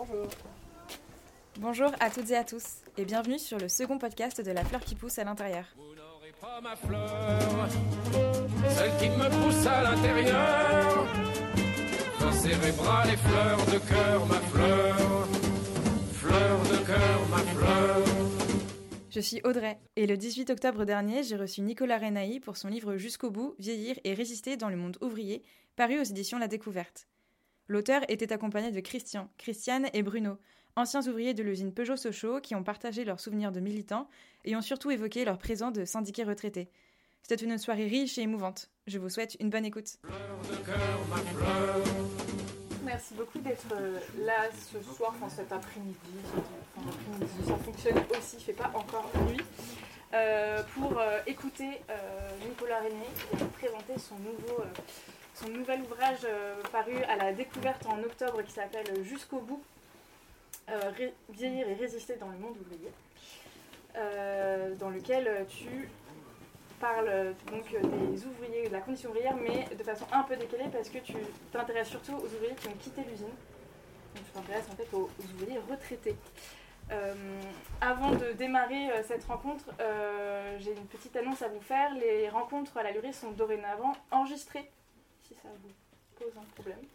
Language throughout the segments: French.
Bonjour. Bonjour à toutes et à tous, et bienvenue sur le second podcast de La Fleur qui pousse à l'intérieur. Vous n'aurez pas ma fleur, celle qui me pousse à l'intérieur. Dans cérébral et fleurs de cœur, ma fleur. Fleur de cœur, ma fleur. Je suis Audrey, et le 18 octobre dernier, j'ai reçu Nicolas Renaï pour son livre Jusqu'au bout, vieillir et résister dans le monde ouvrier, paru aux éditions La Découverte. L'auteur était accompagné de Christian, Christiane et Bruno, anciens ouvriers de l'usine Peugeot-Sochaux qui ont partagé leurs souvenirs de militants et ont surtout évoqué leur présent de syndiqués retraités. C'était une soirée riche et émouvante. Je vous souhaite une bonne écoute. Fleur de cœur, ma fleur. Merci beaucoup d'être là ce soir, enfin cet après-midi, ça fonctionne aussi, il ne fait pas encore nuit, pour écouter Nicolas Renaï qui va présenter son nouvel ouvrage paru à La Découverte en octobre qui s'appelle Jusqu'au bout, vieillir et résister dans le monde ouvrier, dans lequel tu parles donc des ouvriers, de la condition ouvrière, mais de façon un peu décalée parce que tu t'intéresses surtout aux ouvriers qui ont quitté l'usine. Donc tu t'intéresses en fait aux ouvriers retraités. Avant de démarrer cette rencontre, j'ai une petite annonce à vous faire. Les rencontres à la Lurie sont dorénavant enregistrées, si ça vous pose un problème.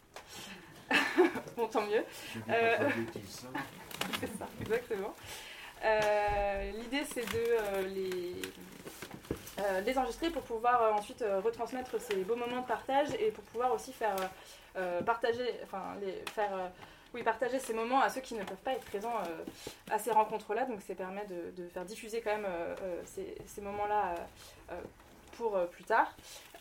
Bon, tant mieux. C'est ça, exactement. L'idée c'est de les enregistrer pour pouvoir ensuite retransmettre ces beaux moments de partage et pour pouvoir aussi faire partager ces moments à ceux qui ne peuvent pas être présents à ces rencontres-là. Donc ça permet de faire diffuser quand même ces moments-là pour plus tard.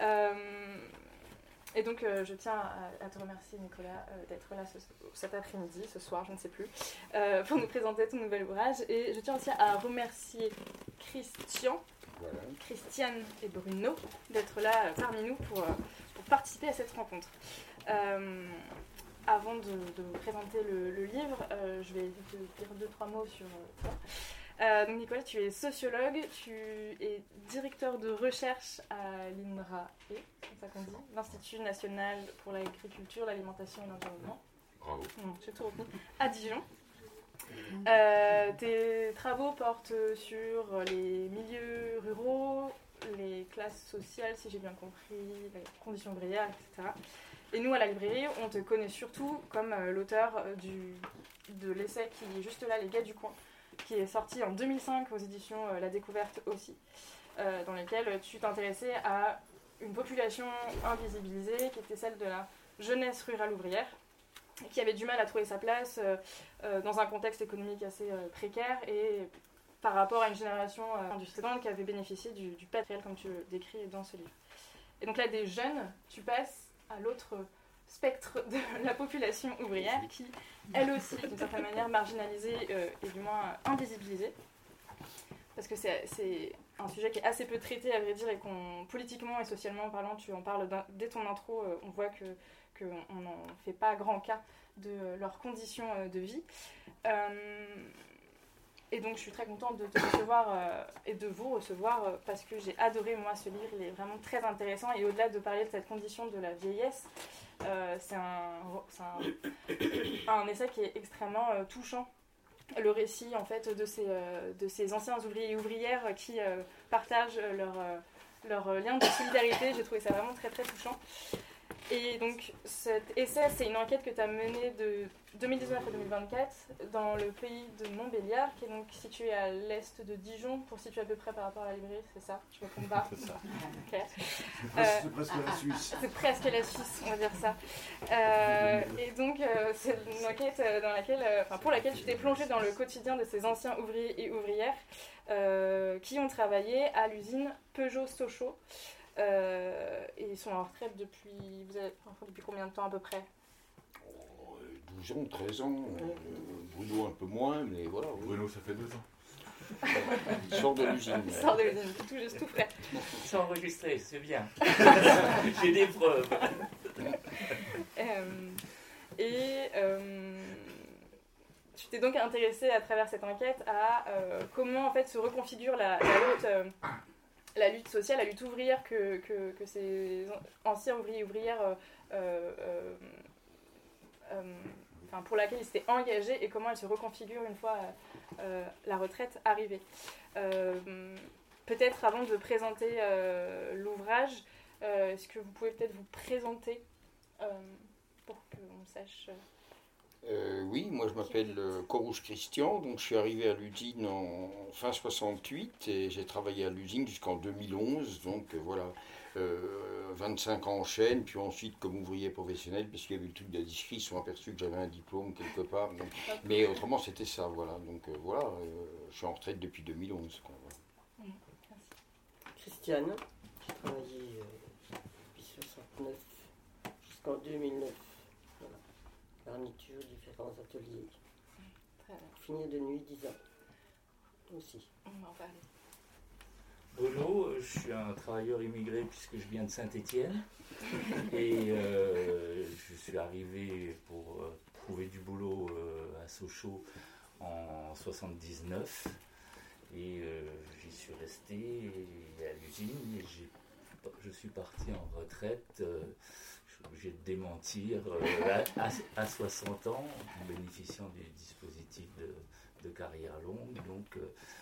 Et donc je tiens à te remercier Nicolas d'être là cet après-midi, ce soir, je ne sais plus, pour nous présenter ton nouvel ouvrage. Et je tiens aussi à remercier Christian, voilà, Christiane et Bruno d'être là parmi nous pour participer à cette rencontre. Avant de vous présenter le livre, je vais te dire 2-3 mots sur toi. Donc Nicolas, tu es sociologue, tu es directeur de recherche à l'INRAE, c'est ça qu'on dit, l'Institut national pour l'agriculture, l'alimentation et l'environnement. Bravo. J'ai tout retenu. À Dijon. Tes travaux portent sur les milieux ruraux, les classes sociales, si j'ai bien compris, les conditions ouvrières, etc. Et nous, à la librairie, on te connaît surtout comme l'auteur de l'essai qui est juste là, Les Gars du coin, qui est sorti en 2005 aux éditions La Découverte aussi, dans lequel tu t'intéressais à une population invisibilisée, qui était celle de la jeunesse rurale ouvrière, qui avait du mal à trouver sa place dans un contexte économique assez précaire et par rapport à une génération industrielle qui avait bénéficié du patrimoine comme tu le décris dans ce livre. Et donc là, des jeunes, tu passes à l'autre spectre de la population ouvrière qui, elle aussi, d'une certaine manière marginalisée et du moins invisibilisée. Parce que c'est un sujet qui est assez peu traité, à vrai dire, et politiquement et socialement parlant, tu en parles dès ton intro, on voit qu'on n'en fait pas grand cas de leurs conditions de vie. Et donc je suis très contente de te recevoir et de vous recevoir parce que j'ai adoré moi ce livre, il est vraiment très intéressant et au-delà de parler de cette condition de la vieillesse, c'est un essai qui est extrêmement touchant. Le récit en fait de ces anciens ouvriers et ouvrières qui partagent leur lien de solidarité, j'ai trouvé ça vraiment très très touchant. Et donc cet essai, c'est une enquête que tu as menée de 2019 à 2024 dans le pays de Montbéliard, qui est donc situé à l'est de Dijon, pour situer à peu près par rapport à la librairie, c'est ça? Je me trompe pas? C'est ça. Okay. C'est presque la Suisse. C'est presque la Suisse, on va dire ça. Et donc c'est une enquête pour laquelle tu t'es plongée dans le quotidien de ces anciens ouvriers et ouvrières qui ont travaillé à l'usine Peugeot-Sochaux. Et ils sont en retraite depuis combien de temps à peu près? 12 ans, 13 ans, Bruno un peu moins, mais voilà. Oui. Bruno, ça fait 2 ans. Il sort de l'usine. Il sort de l'usine, tout juste, tout frais. C'est enregistré, c'est bien. J'ai des preuves. Tu t'es donc intéressé à travers cette enquête à comment en fait se reconfigure la lutte sociale, la lutte ouvrière que ces anciens ouvriers et ouvrières pour laquelle il s'était engagé et comment elle se reconfigure une fois la retraite arrivée. Peut-être avant de présenter l'ouvrage, est-ce que vous pouvez peut-être vous présenter pour qu'on sache... Oui, moi je m'appelle Corouche Christian, donc je suis arrivé à l'usine en fin 68 et j'ai travaillé à l'usine jusqu'en 2011, donc voilà, 25 ans en chaîne, puis ensuite comme ouvrier professionnel, parce qu'il y avait le truc de la disquerie, ils se sont aperçus que j'avais un diplôme quelque part, donc, mais autrement c'était ça, voilà, donc voilà, je suis en retraite depuis 2011. Quoi, voilà. Christiane, j'ai travaillé depuis 69 jusqu'en 2009. Voilà. Garniture, différents ateliers. Très bien. Fini de nuit 10 ans. Aussi. On va en parler. Bruno, je suis un travailleur immigré puisque je viens de Saint-Étienne et je suis arrivé pour trouver du boulot à Sochaux en 79 et j'y suis resté à l'usine et je suis parti en retraite. Je suis obligé de démentir à 60 ans en bénéficiant du dispositif de carrière longue, donc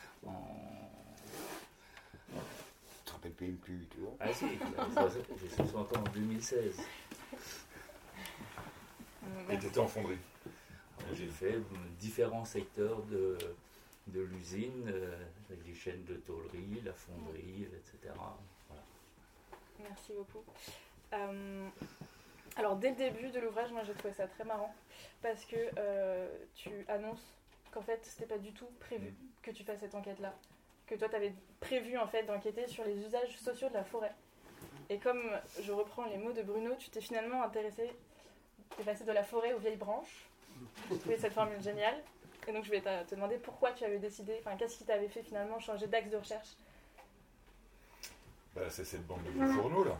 Tu te rappelles même plus, tu vois. Ah si, j'ai 60 ans en 2016. Et tu étais en fonderie. J'ai fait différents secteurs de l'usine, avec les chaînes de tôlerie, la fonderie, etc. Voilà. Merci beaucoup. Alors dès le début de l'ouvrage, moi j'ai trouvé ça très marrant parce que tu annonces qu'en fait c'était pas du tout prévu que tu fasses cette enquête-là, que toi tu avais prévu en fait d'enquêter sur les usages sociaux de la forêt. Et comme je reprends les mots de Bruno, tu t'es finalement intéressé, t'es passé de la forêt aux vieilles branches. J'ai trouvé cette formule géniale. Et donc je vais te demander pourquoi tu avais décidé, enfin qu'est-ce qui t'avait fait finalement changer d'axe de recherche. Bah, c'est cette bande de journaux là.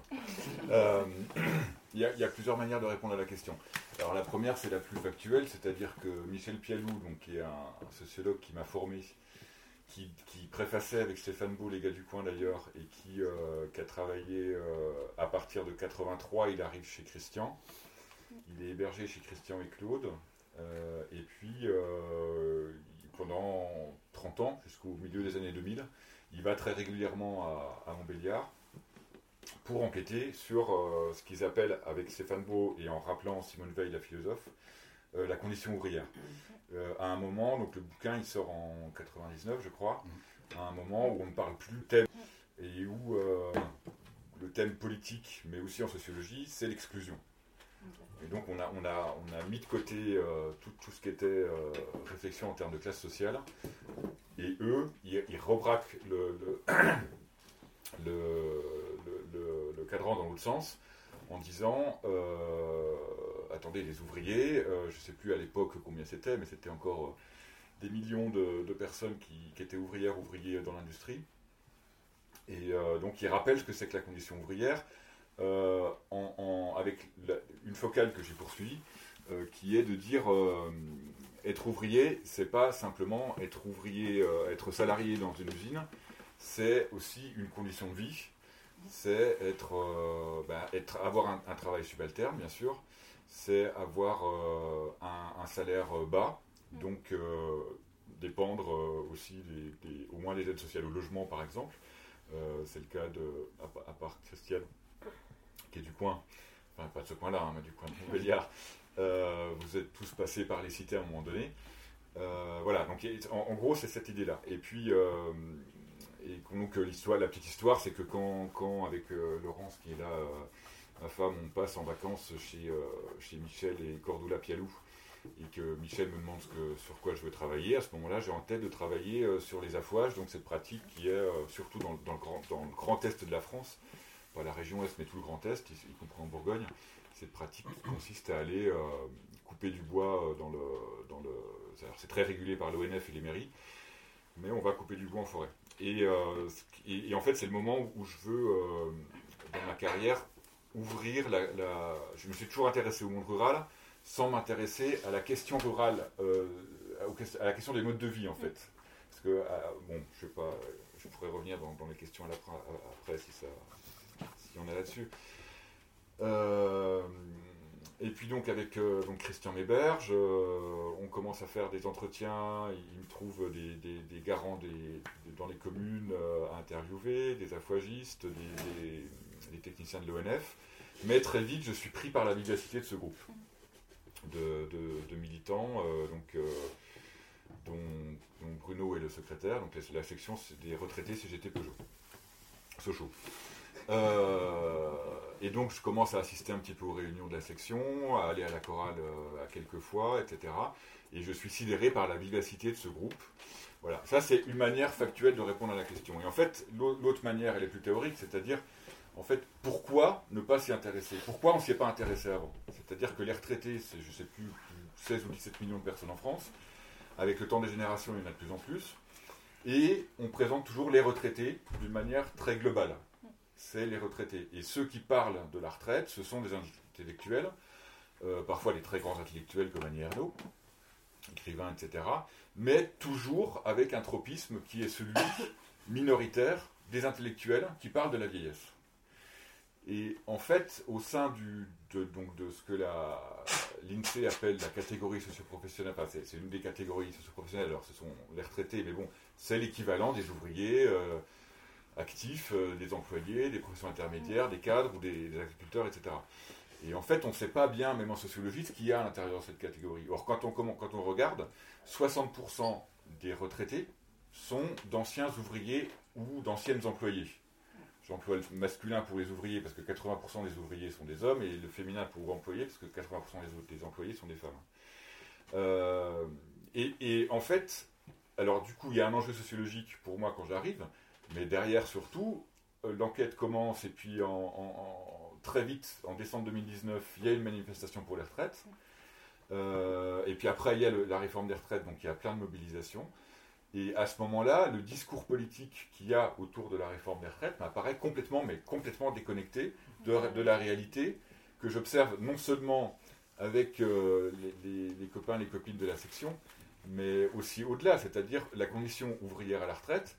Il y a plusieurs manières de répondre à la question. Alors la première, c'est la plus factuelle, c'est-à-dire que Michel Pialou, donc, qui est un sociologue qui m'a formé, qui préfaçait avec Stéphane Beau, les gars du coin d'ailleurs, et qui a travaillé à partir de 83, il arrive chez Christian. Il est hébergé chez Christian et Claude. Et puis, pendant 30 ans, jusqu'au milieu des années 2000, il va très régulièrement à Montbéliard pour enquêter sur ce qu'ils appellent, avec Stéphane Beau et en rappelant Simone Veil, la philosophe, la condition ouvrière. À un moment, donc le bouquin il sort en 99, je crois, à un moment où on ne parle plus du thème et où le thème politique, mais aussi en sociologie, c'est l'exclusion. Et donc on a mis de côté tout ce qui était réflexion en termes de classe sociale, et eux, ils rebraquent le cadran dans l'autre sens, en disant attendez, les ouvriers, je ne sais plus à l'époque combien c'était, mais c'était encore des millions de personnes qui étaient ouvriers dans l'industrie, et donc ils rappellent ce que c'est que la condition ouvrière, avec une focale que j'ai poursuivie, qui est de dire être ouvrier, c'est pas simplement être ouvrier, être salarié dans une usine, c'est aussi une condition de vie, c'est avoir un travail subalterne, bien sûr, c'est avoir un salaire bas, donc dépendre aussi au moins des aides sociales au logement, par exemple. C'est le cas à part Christiane, qui est du coin, enfin pas de ce coin-là, hein, mais du coin de Montbéliard, vous êtes tous passés par les cités à un moment donné. Voilà, donc en gros c'est cette idée-là. Et puis, donc la petite histoire, c'est que quand avec Laurence qui est là, ma femme, on passe en vacances chez Michel et Cordula Pialou, et que Michel me demande sur quoi je veux travailler, à ce moment-là j'ai en tête de travailler sur les affouages, donc cette pratique qui est surtout dans le grand est de la France, pas la région Est mais tout le grand Est, y compris en Bourgogne, cette pratique qui consiste à aller couper du bois alors c'est très régulé par l'ONF et les mairies, mais on va couper du bois en forêt. Et en fait c'est le moment où je veux, dans ma carrière, ouvrir je me suis toujours intéressé au monde rural, sans m'intéresser à la question rurale, à la question des modes de vie en fait. Parce que, je sais pas, je pourrais revenir dans les questions après si on est là-dessus. Et puis donc avec donc Christian Méberge, on commence à faire des entretiens, il me trouve des garants dans les communes à interviewer, des affouagistes, des techniciens de l'ONF. Mais très vite, je suis pris par la vivacité de ce groupe de militants, dont Bruno est le secrétaire, donc la section des retraités CGT Peugeot, Sochaux. Et donc je commence à assister un petit peu aux réunions de la section, à aller à la chorale à quelques fois, etc. Et je suis sidéré par la vivacité de ce groupe. Voilà, ça c'est une manière factuelle de répondre à la question. Et en fait, l'autre manière, elle est plus théorique, c'est-à-dire, en fait, pourquoi ne pas s'y intéresser? Pourquoi on ne s'y est pas intéressé avant? C'est-à-dire que les retraités, c'est, je ne sais plus, 16 ou 17 millions de personnes en France. Avec le temps des générations, il y en a de plus en plus. Et on présente toujours les retraités d'une manière très globale. C'est les retraités. Et ceux qui parlent de la retraite, ce sont des intellectuels, parfois les très grands intellectuels comme Annie Ernaux, écrivains, etc., mais toujours avec un tropisme qui est celui minoritaire des intellectuels qui parlent de la vieillesse. Et en fait, au sein de ce que l'INSEE appelle la catégorie socio-professionnelle, enfin c'est une des catégories socio-professionnelles, alors ce sont les retraités, mais bon, c'est l'équivalent des ouvriers actifs, des employés, des professions intermédiaires, des cadres ou des agriculteurs, etc. Et en fait, on ne sait pas bien, même en sociologie, ce qu'il y a à l'intérieur de cette catégorie. Or, quand on regarde, 60% des retraités sont d'anciens ouvriers ou d'anciennes employés. J'emploie le masculin pour les ouvriers parce que 80% des ouvriers sont des hommes et le féminin pour employés parce que 80% des employés sont des femmes. Et en fait, alors du coup, il y a un enjeu sociologique pour moi quand j'arrive, mais derrière surtout, l'enquête commence et puis très vite, en décembre 2019, il y a une manifestation pour les retraites. Et puis après, il y a la réforme des retraites, donc il y a plein de mobilisations. Et à ce moment-là, le discours politique qu'il y a autour de la réforme des retraites m'apparaît complètement déconnecté de la réalité que j'observe non seulement avec les copains, les copines de la section, mais aussi au-delà, c'est-à-dire la condition ouvrière à la retraite.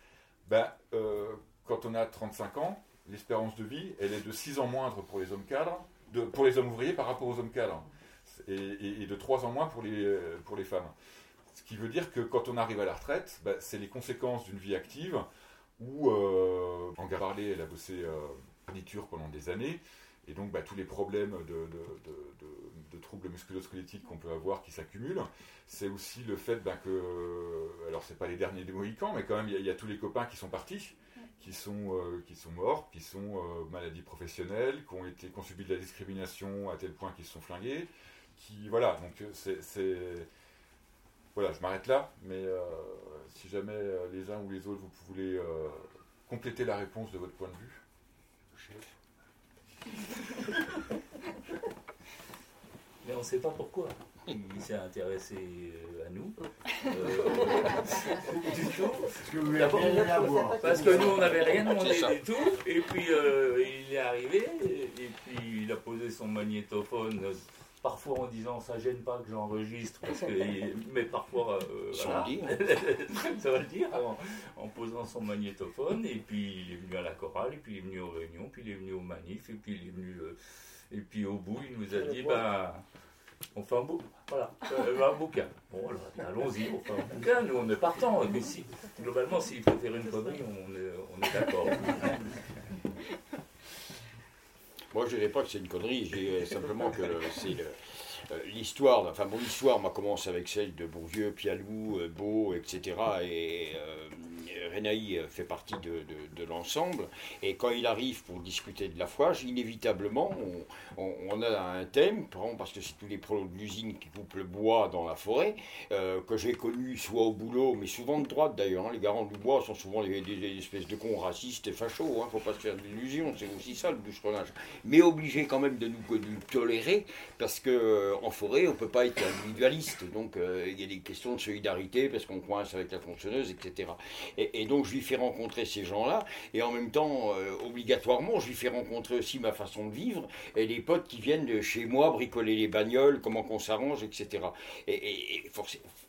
Quand on a 35 ans, l'espérance de vie, elle est de 6 ans moindre pour les hommes cadres, pour les hommes ouvriers par rapport aux hommes cadres, et de 3 ans moins pour les femmes. Ce qui veut dire que quand on arrive à la retraite, c'est les conséquences d'une vie active où, en Gavarlet, elle a bossé péniture pendant des années, et donc tous les problèmes de troubles musculo-squelettiques qu'on peut avoir qui s'accumulent. C'est aussi le fait que, alors c'est pas les derniers des Mohicans, mais quand même il y a tous les copains qui sont partis, qui sont morts, qui sont maladies professionnelles, qui ont subi de la discrimination à tel point qu'ils se sont flingués, voilà, donc voilà, je m'arrête là, mais si jamais les uns ou les autres, vous voulez compléter la réponse de votre point de vue. Mais on ne sait pas pourquoi il s'est intéressé à nous. Du tout. Parce que nous, on n'avait rien demandé du tout. Et puis, il est arrivé, et puis il a posé son magnétophone. Parfois en disant ça gêne pas que j'enregistre, mais parfois voilà. Ça va le dire en posant son magnétophone, et puis il est venu à la chorale, et puis il est venu aux réunions, puis il est venu aux manifs, et puis il est venu et puis au bout il nous a dit on fait un bouquin. Bon alors allons-y, on fait un bouquin, nous on est partant, mais globalement s'il faut faire une connerie, on est d'accord. Moi, je ne dirais pas que c'est une connerie, je dirais simplement que c'est l'histoire. Enfin, mon histoire commence avec celle de Bourdieu, Pialou, Beau, etc. Et Renaï fait partie de l'ensemble. Et quand il arrive pour discuter de la fouage, inévitablement, on a un thème, parce que c'est tous les products de l'usine qui coupent le bois dans la forêt, que j'ai connu soit au boulot, mais souvent de droite d'ailleurs. Les garants du bois sont souvent des espèces de cons racistes et fachos. Il ne faut pas se faire d'illusions, c'est aussi ça le bûcheronnage. Mais obligé quand même de nous tolérer, parce qu'en forêt, on ne peut pas être individualiste. Donc il y a des questions de solidarité, parce qu'on coince avec la tronçonneuse, etc. Et donc je lui fais rencontrer ces gens-là, et en même temps, obligatoirement, je lui fais rencontrer aussi ma façon de vivre, et les potes qui viennent de chez moi bricoler les bagnoles, comment qu'on s'arrange, etc.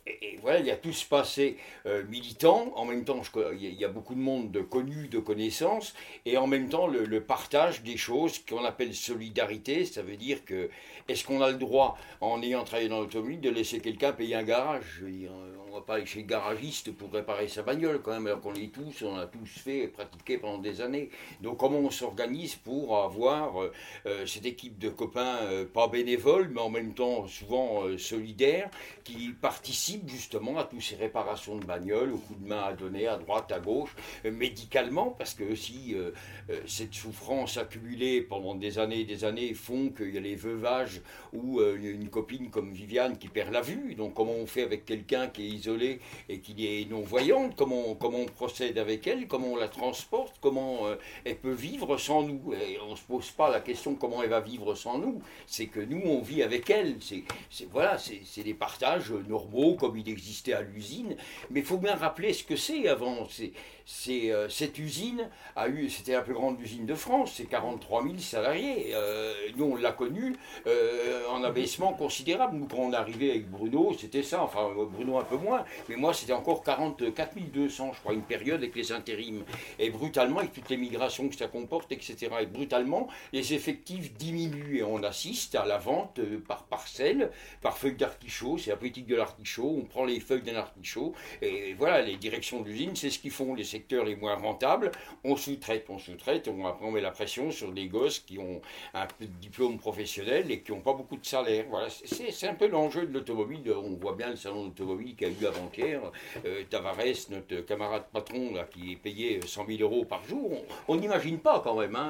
et voilà, il y a tout ce passé militant. En même temps, il y a beaucoup de monde de connus, de connaissances, et en même temps, le partage des choses qu'on appelle solidarité. Ça veut dire que, est-ce qu'on a le droit, en ayant travaillé dans l'automobile, de laisser quelqu'un payer un garage? Je veux dire, on ne va pas aller chez le garagiste pour réparer sa bagnole, quand même, alors qu'on on a tous fait et pratiqué pendant des années. Donc, comment on s'organise pour avoir cette équipe de copains, pas bénévoles, mais en même temps souvent solidaires, qui participent justement à toutes ces réparations de bagnoles, au coup de main à donner à droite, à gauche, médicalement, parce que aussi cette souffrance accumulée pendant des années font qu'il y a les veuvages ou une copine comme Viviane qui perd la vue. Donc comment on fait avec quelqu'un qui est isolé et qui est non-voyante, comment on procède avec elle, comment on la transporte, comment elle peut vivre sans nous. Et on ne se pose pas la question comment elle va vivre sans nous, c'est que nous on vit avec elle. C'est des partages normaux comme il existait à l'usine, mais il faut bien rappeler ce que c'est avant. Cette usine c'était la plus grande usine de France, c'est 43 000 salariés. Nous on l'a connue en abaissement considérable. Nous quand on arrivait avec Bruno, c'était ça, enfin Bruno un peu moins, mais moi c'était encore 44 200, je crois, une période avec les intérims. Et brutalement, avec toutes les migrations que ça comporte, etc., et brutalement, les effectifs diminuent et on assiste à la vente par parcelle, par feuille d'artichaut. C'est la politique de l'artichaut, on prend les feuilles d'un artichaut, et voilà, les directions de l'usine, c'est ce qu'ils font. Les secteurs les moins rentables, on sous-traite, après on met la pression sur des gosses qui ont un peu de diplôme professionnel et qui n'ont pas beaucoup de salaire. Voilà, c'est un peu l'enjeu de l'automobile. On voit bien le salon d'automobile qu'il y a eu avant-hier. Tavares, notre camarade patron, là, qui est payé 100 000 euros par jour, on n'imagine pas quand même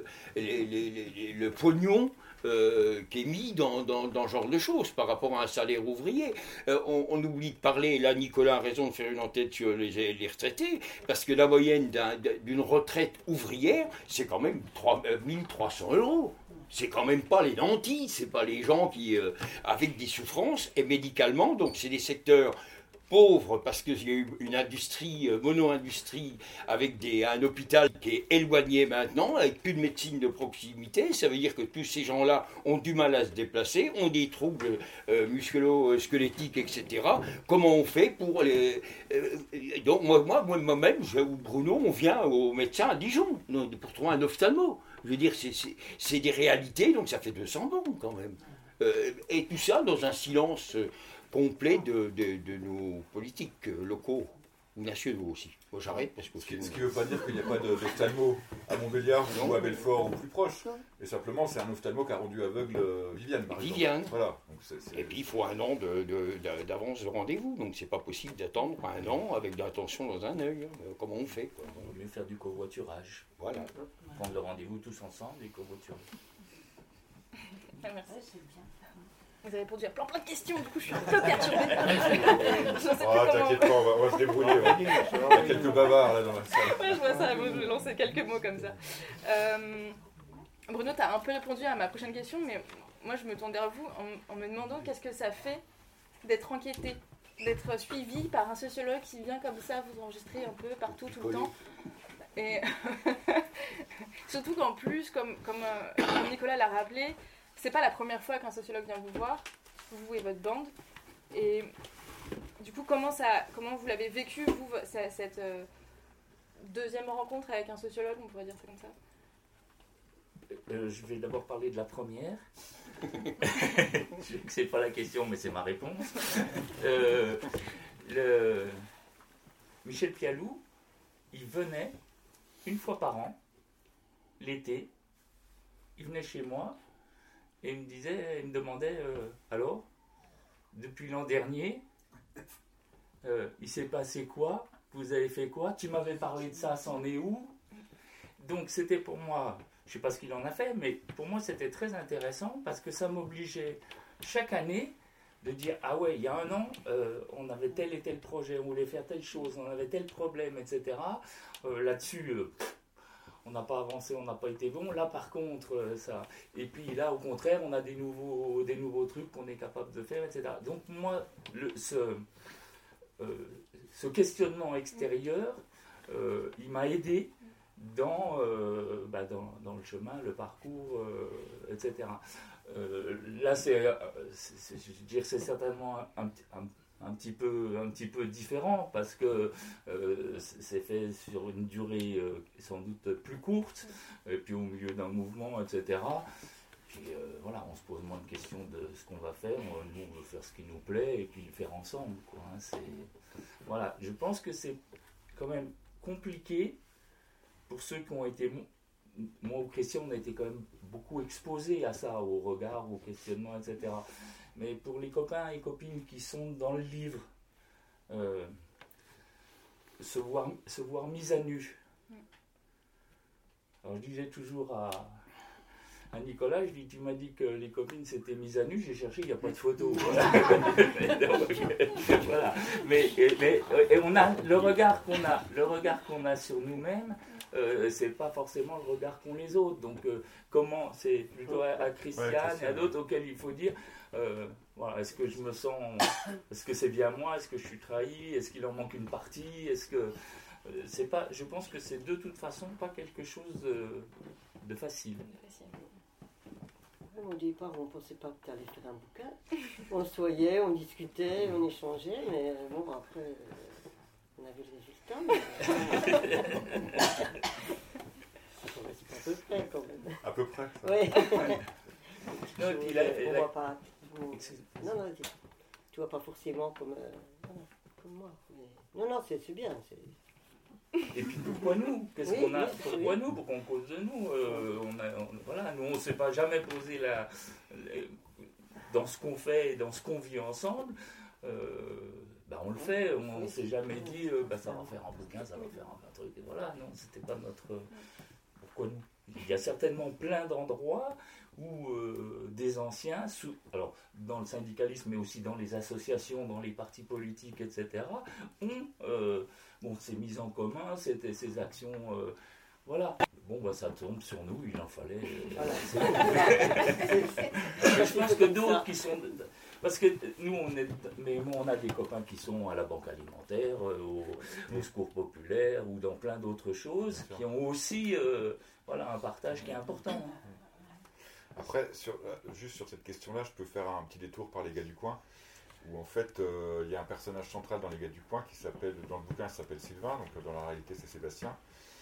le pognon qui est mis dans ce genre de choses par rapport à un salaire ouvrier. On oublie de parler, là Nicolas a raison de faire une enquête sur les retraités, parce que la moyenne d'une retraite ouvrière, c'est quand même 1300 euros. C'est quand même pas les nantis, c'est pas les gens qui avec des souffrances, et médicalement, donc c'est des secteurs pauvres parce qu'il y a eu une industrie, mono-industrie, avec un hôpital qui est éloigné maintenant, avec plus de médecine de proximité. Ça veut dire que tous ces gens-là ont du mal à se déplacer, ont des troubles musculo-squelettiques, etc. Comment on fait pour les... donc moi-même, ou Bruno, on vient au médecin à Dijon pour trouver un ophtalmo. Je veux dire, c'est des réalités, donc ça fait 200 bons quand même. Et tout ça dans un silence complet de nos politiques locaux ou nationaux aussi. Bon, j'arrête parce que... Ce qui ne veut pas dire qu'il n'y a pas d'ophtalmo à Montbéliard ou à Belfort ou plus proche. Mais simplement, c'est un ophtalmo qui a rendu aveugle Viviane, par exemple. Voilà. Donc Et puis, il faut un an d'avance de rendez-vous. Donc, c'est pas possible d'attendre un an avec de l'attention dans un œil. Comment on fait, quoi. On va mieux faire du covoiturage. Voilà. Prendre le rendez-vous tous ensemble et covoiturer. Merci. C'est bien. Vous avez répondu à plein de questions, du coup je suis un peu perturbée. T'inquiète pas, on va se débrouiller. Il y a quelques bavards là dans la salle. Ouais, je vois ça, je vais lancer quelques mots comme ça. Bruno, tu as un peu répondu à ma prochaine question, mais moi je me tourne vers vous en me demandant qu'est-ce que ça fait d'être enquêté, d'être suivi par un sociologue qui vient comme ça vous enregistrer un peu partout, tout le temps. Et surtout qu'en plus, comme Nicolas l'a rappelé, c'est pas la première fois qu'un sociologue vient vous voir, vous et votre bande. Et du coup, comment vous l'avez vécu, vous, cette deuxième rencontre avec un sociologue, on pourrait dire ça comme ça? Je vais d'abord parler de la première. Je sais que c'est pas la question, mais c'est ma réponse. Michel Pialou, il venait une fois par an, l'été, il venait chez moi et il me demandait alors, depuis l'an dernier, il s'est passé quoi? Vous avez fait quoi? Tu m'avais parlé de ça, c'en est où? Donc c'était pour moi, je ne sais pas ce qu'il en a fait, mais pour moi c'était très intéressant parce que ça m'obligeait chaque année de dire ah ouais, il y a un an, on avait tel et tel projet, on voulait faire telle chose, on avait tel problème, etc. Là-dessus, on n'a pas avancé, on n'a pas été bon. Là, par contre, ça. Et puis là, au contraire, on a des nouveaux trucs qu'on est capable de faire, etc. Donc moi, ce questionnement extérieur, il m'a aidé dans le chemin, le parcours, etc. Là, c'est certainement un un petit peu différent parce que c'est fait sur une durée sans doute plus courte, et puis au milieu d'un mouvement, etc. Puis voilà, on se pose moins de questions de ce qu'on va faire. Nous, on veut faire ce qui nous plaît et puis le faire ensemble, quoi, hein. Voilà, je pense que c'est quand même compliqué pour ceux qui ont été... Moi, au Christian, on a été quand même beaucoup exposés à ça, au regard, au questionnement, etc. Mais pour les copains et copines qui sont dans le livre, se voir mis à nu. Alors, je disais toujours à Nicolas, je dis, tu m'as dit que les copines s'étaient mises à nu, j'ai cherché, il n'y a pas de photo. Voilà. Voilà. Mais on a le regard qu'on a sur nous-mêmes, c'est pas forcément le regard qu'ont les autres. Donc comment, c'est plutôt à Christiane et à d'autres auxquels il faut dire, voilà, est-ce que je me sens, est-ce que c'est bien moi, est-ce que je suis trahi, est-ce qu'il en manque une partie, est-ce que c'est pas, je pense que c'est de toute façon pas quelque chose de facile. Au départ, on ne pensait pas que tu allais faire un bouquin. On se voyait, on discutait, on échangeait, mais bon, après, on avait le résultat. Ça correspond à peu près, quand même. À peu près. Oui. Non, On voit pas. Non, tu vois pas forcément comme moi. Mais... Non, c'est bien. Et puis pourquoi nous? Qu'est-ce qu'on a? Pourquoi nous? Pour qu'on cause de nous. Voilà, nous on ne s'est pas jamais posé dans ce qu'on fait et dans ce qu'on vit ensemble. On le fait. On ne s'est jamais dit ça va faire un bouquin, ça va faire un truc. Et voilà, non, c'était pas notre. Pourquoi nous? Il y a certainement plein d'endroits où des anciens, alors dans le syndicalisme, mais aussi dans les associations, dans les partis politiques, etc., ont ces mises en commun, ces actions, voilà. Bon, ça tombe sur nous, il en fallait. Je pense que d'autres qui sont... Parce que nous, on a des copains qui sont à la Banque Alimentaire, au Secours Populaire, ou dans plein d'autres choses, qui ont aussi un partage qui est important. Après, juste sur cette question-là, je peux faire un petit détour par les gars du coin, où en fait, il y a un personnage central dans les gars du coin qui s'appelle, dans le bouquin, il s'appelle Sylvain, donc dans la réalité, c'est Sébastien,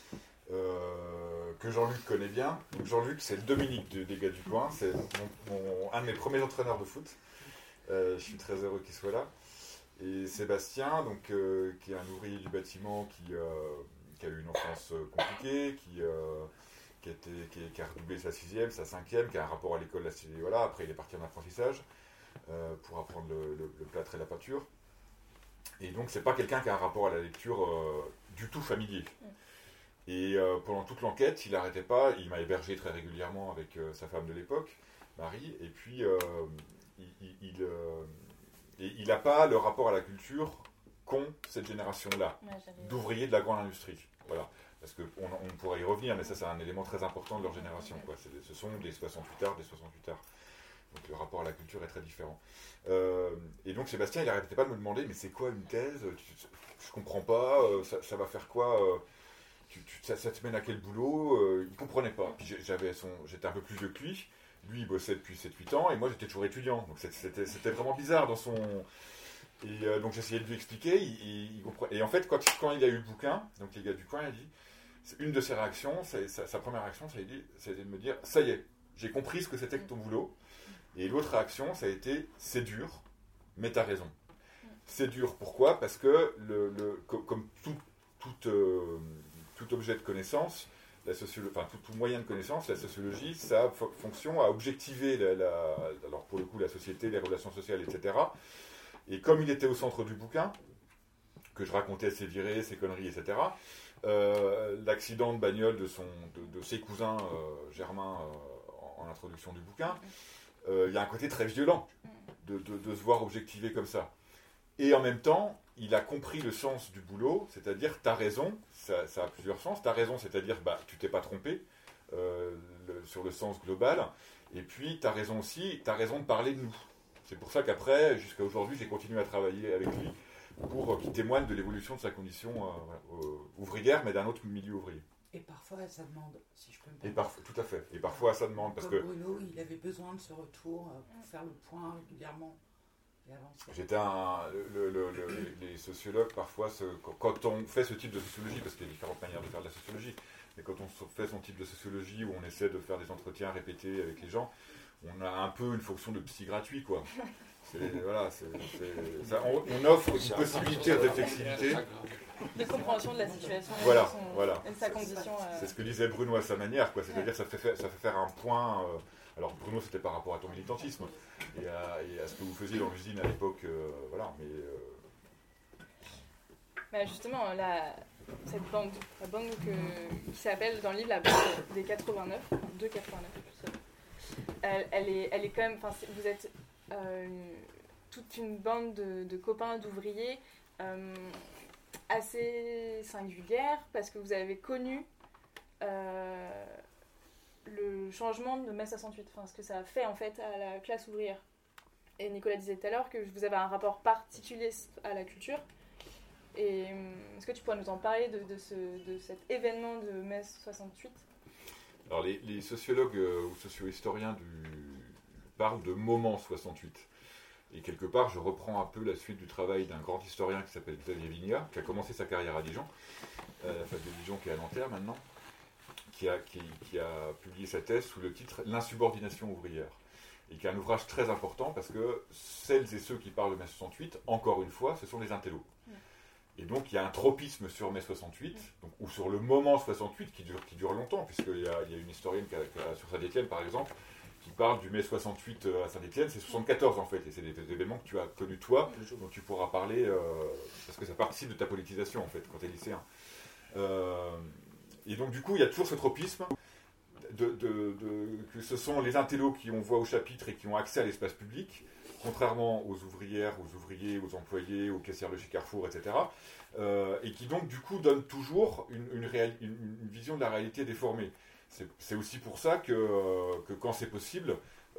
que Jean-Luc connaît bien. Donc Jean-Luc, c'est le Dominique des gars du coin, c'est un de mes premiers entraîneurs de foot. Je suis très heureux qu'il soit là. Et Sébastien, donc, qui est un ouvrier du bâtiment qui a eu une enfance compliquée, qui a redoublé sa 6e, sa 5e, qui a un rapport à l'école, voilà. Après il est parti en apprentissage pour apprendre le plâtre et la peinture. Et donc c'est pas quelqu'un qui a un rapport à la lecture du tout familier. Et pendant toute l'enquête, il n'arrêtait pas, il m'a hébergé très régulièrement avec sa femme de l'époque, Marie, et puis il n'a pas le rapport à la culture qu'ont cette génération-là, d'ouvriers de la grande industrie. Voilà. Parce qu'on pourrait y revenir, mais ça c'est un élément très important de leur génération, quoi. Ce sont des 68 arts, Donc le rapport à la culture est très différent. Et donc Sébastien, il n'arrêtait pas de me demander, mais c'est quoi une thèse? Je comprends pas, ça va faire quoi? Ça te mène à quel boulot? Il ne comprenait pas. Puis j'étais un peu plus vieux que lui. Lui, il bossait depuis 7-8 ans, et moi j'étais toujours étudiant. Donc c'était vraiment bizarre dans son... Et donc j'essayais de lui expliquer, il comprenait. Et en fait, quand il a eu le bouquin, donc les gars du coin, il a dit, une de ses réactions, sa première réaction, ça a été de me dire, ça y est, j'ai compris ce que c'était que ton boulot. Et l'autre réaction, ça a été, c'est dur, mais t'as raison. C'est dur, pourquoi? Parce que, comme tout objet de connaissance, tout moyen de connaissance, la sociologie, ça a fonction à objectiver, alors pour le coup, la société, les relations sociales, etc. Et comme il était au centre du bouquin, que je racontais ses virées, ses conneries, etc., l'accident de bagnole de ses cousins germains en introduction du bouquin, il y a un côté très violent de se voir objectivé comme ça. Et en même temps, il a compris le sens du boulot, c'est-à-dire, t'as raison, ça a plusieurs sens, t'as raison, c'est-à-dire, tu t'es pas trompé sur le sens global, et puis t'as raison aussi, t'as raison de parler de nous. C'est pour ça qu'après, jusqu'à aujourd'hui, j'ai continué à travailler avec lui pour qu'il témoigne de l'évolution de sa condition ouvrière, mais d'un autre milieu ouvrier. Et parfois à sa demande, si je peux me permettre. Tout à fait. Et parfois à sa demande, parce comme que... Bruno, il avait besoin de ce retour pour faire le point régulièrement. Les sociologues, parfois, quand on fait ce type de sociologie, parce qu'il y a différentes manières de faire de la sociologie, mais quand on fait son type de sociologie où on essaie de faire des entretiens répétés avec les gens, on a un peu une fonction de psy gratuit, quoi. On offre une possibilité de réflexivité. De compréhension de la situation et de sa condition. C'est ce que disait Bruno à sa manière, quoi. C'est-à-dire que ça fait faire un point. Alors Bruno, c'était par rapport à ton militantisme et à ce que vous faisiez dans l'usine à l'époque, Mais justement, cette bande, la bande qui s'appelle dans le livre la bande des 89, de 89, elle est quand même. Vous êtes toute une bande de copains, d'ouvriers assez singulière parce que vous avez connu le changement de mai 68, ce que ça a fait en fait à la classe ouvrière. Et Nicolas disait tout à l'heure que vous avez un rapport particulier à la culture. Et est-ce que tu pourrais nous en parler de cet événement de mai 68 ? Alors les sociologues ou socio-historiens parlent de moment 68. Et quelque part, je reprends un peu la suite du travail d'un grand historien qui s'appelle Xavier Vignat, qui a commencé sa carrière à Dijon, à la fac de Dijon qui est à Nanterre maintenant, qui a publié sa thèse sous le titre « L'insubordination ouvrière ». Et qui est un ouvrage très important parce que celles et ceux qui parlent de mai 68, encore une fois, ce sont des intellos. Et donc il y a un tropisme sur mai 68, ou sur le moment 68 qui dure longtemps, puisqu'il y a une historienne sur Saint-Étienne par exemple, qui parle du mai 68 à Saint-Étienne, c'est 74 en fait, et c'est des événements que tu as connus toi, dont tu pourras parler, parce que ça participe de ta politisation en fait, quand tu es lycéen. Et donc du coup, il y a toujours ce tropisme, que ce sont les intellos qui ont voix au chapitre et qui ont accès à l'espace public, contrairement aux ouvrières, aux ouvriers, aux employés, aux caissières de chez Carrefour, etc. Et qui donc du coup donnent toujours une vision de la réalité déformée. C'est aussi pour ça que quand c'est possible,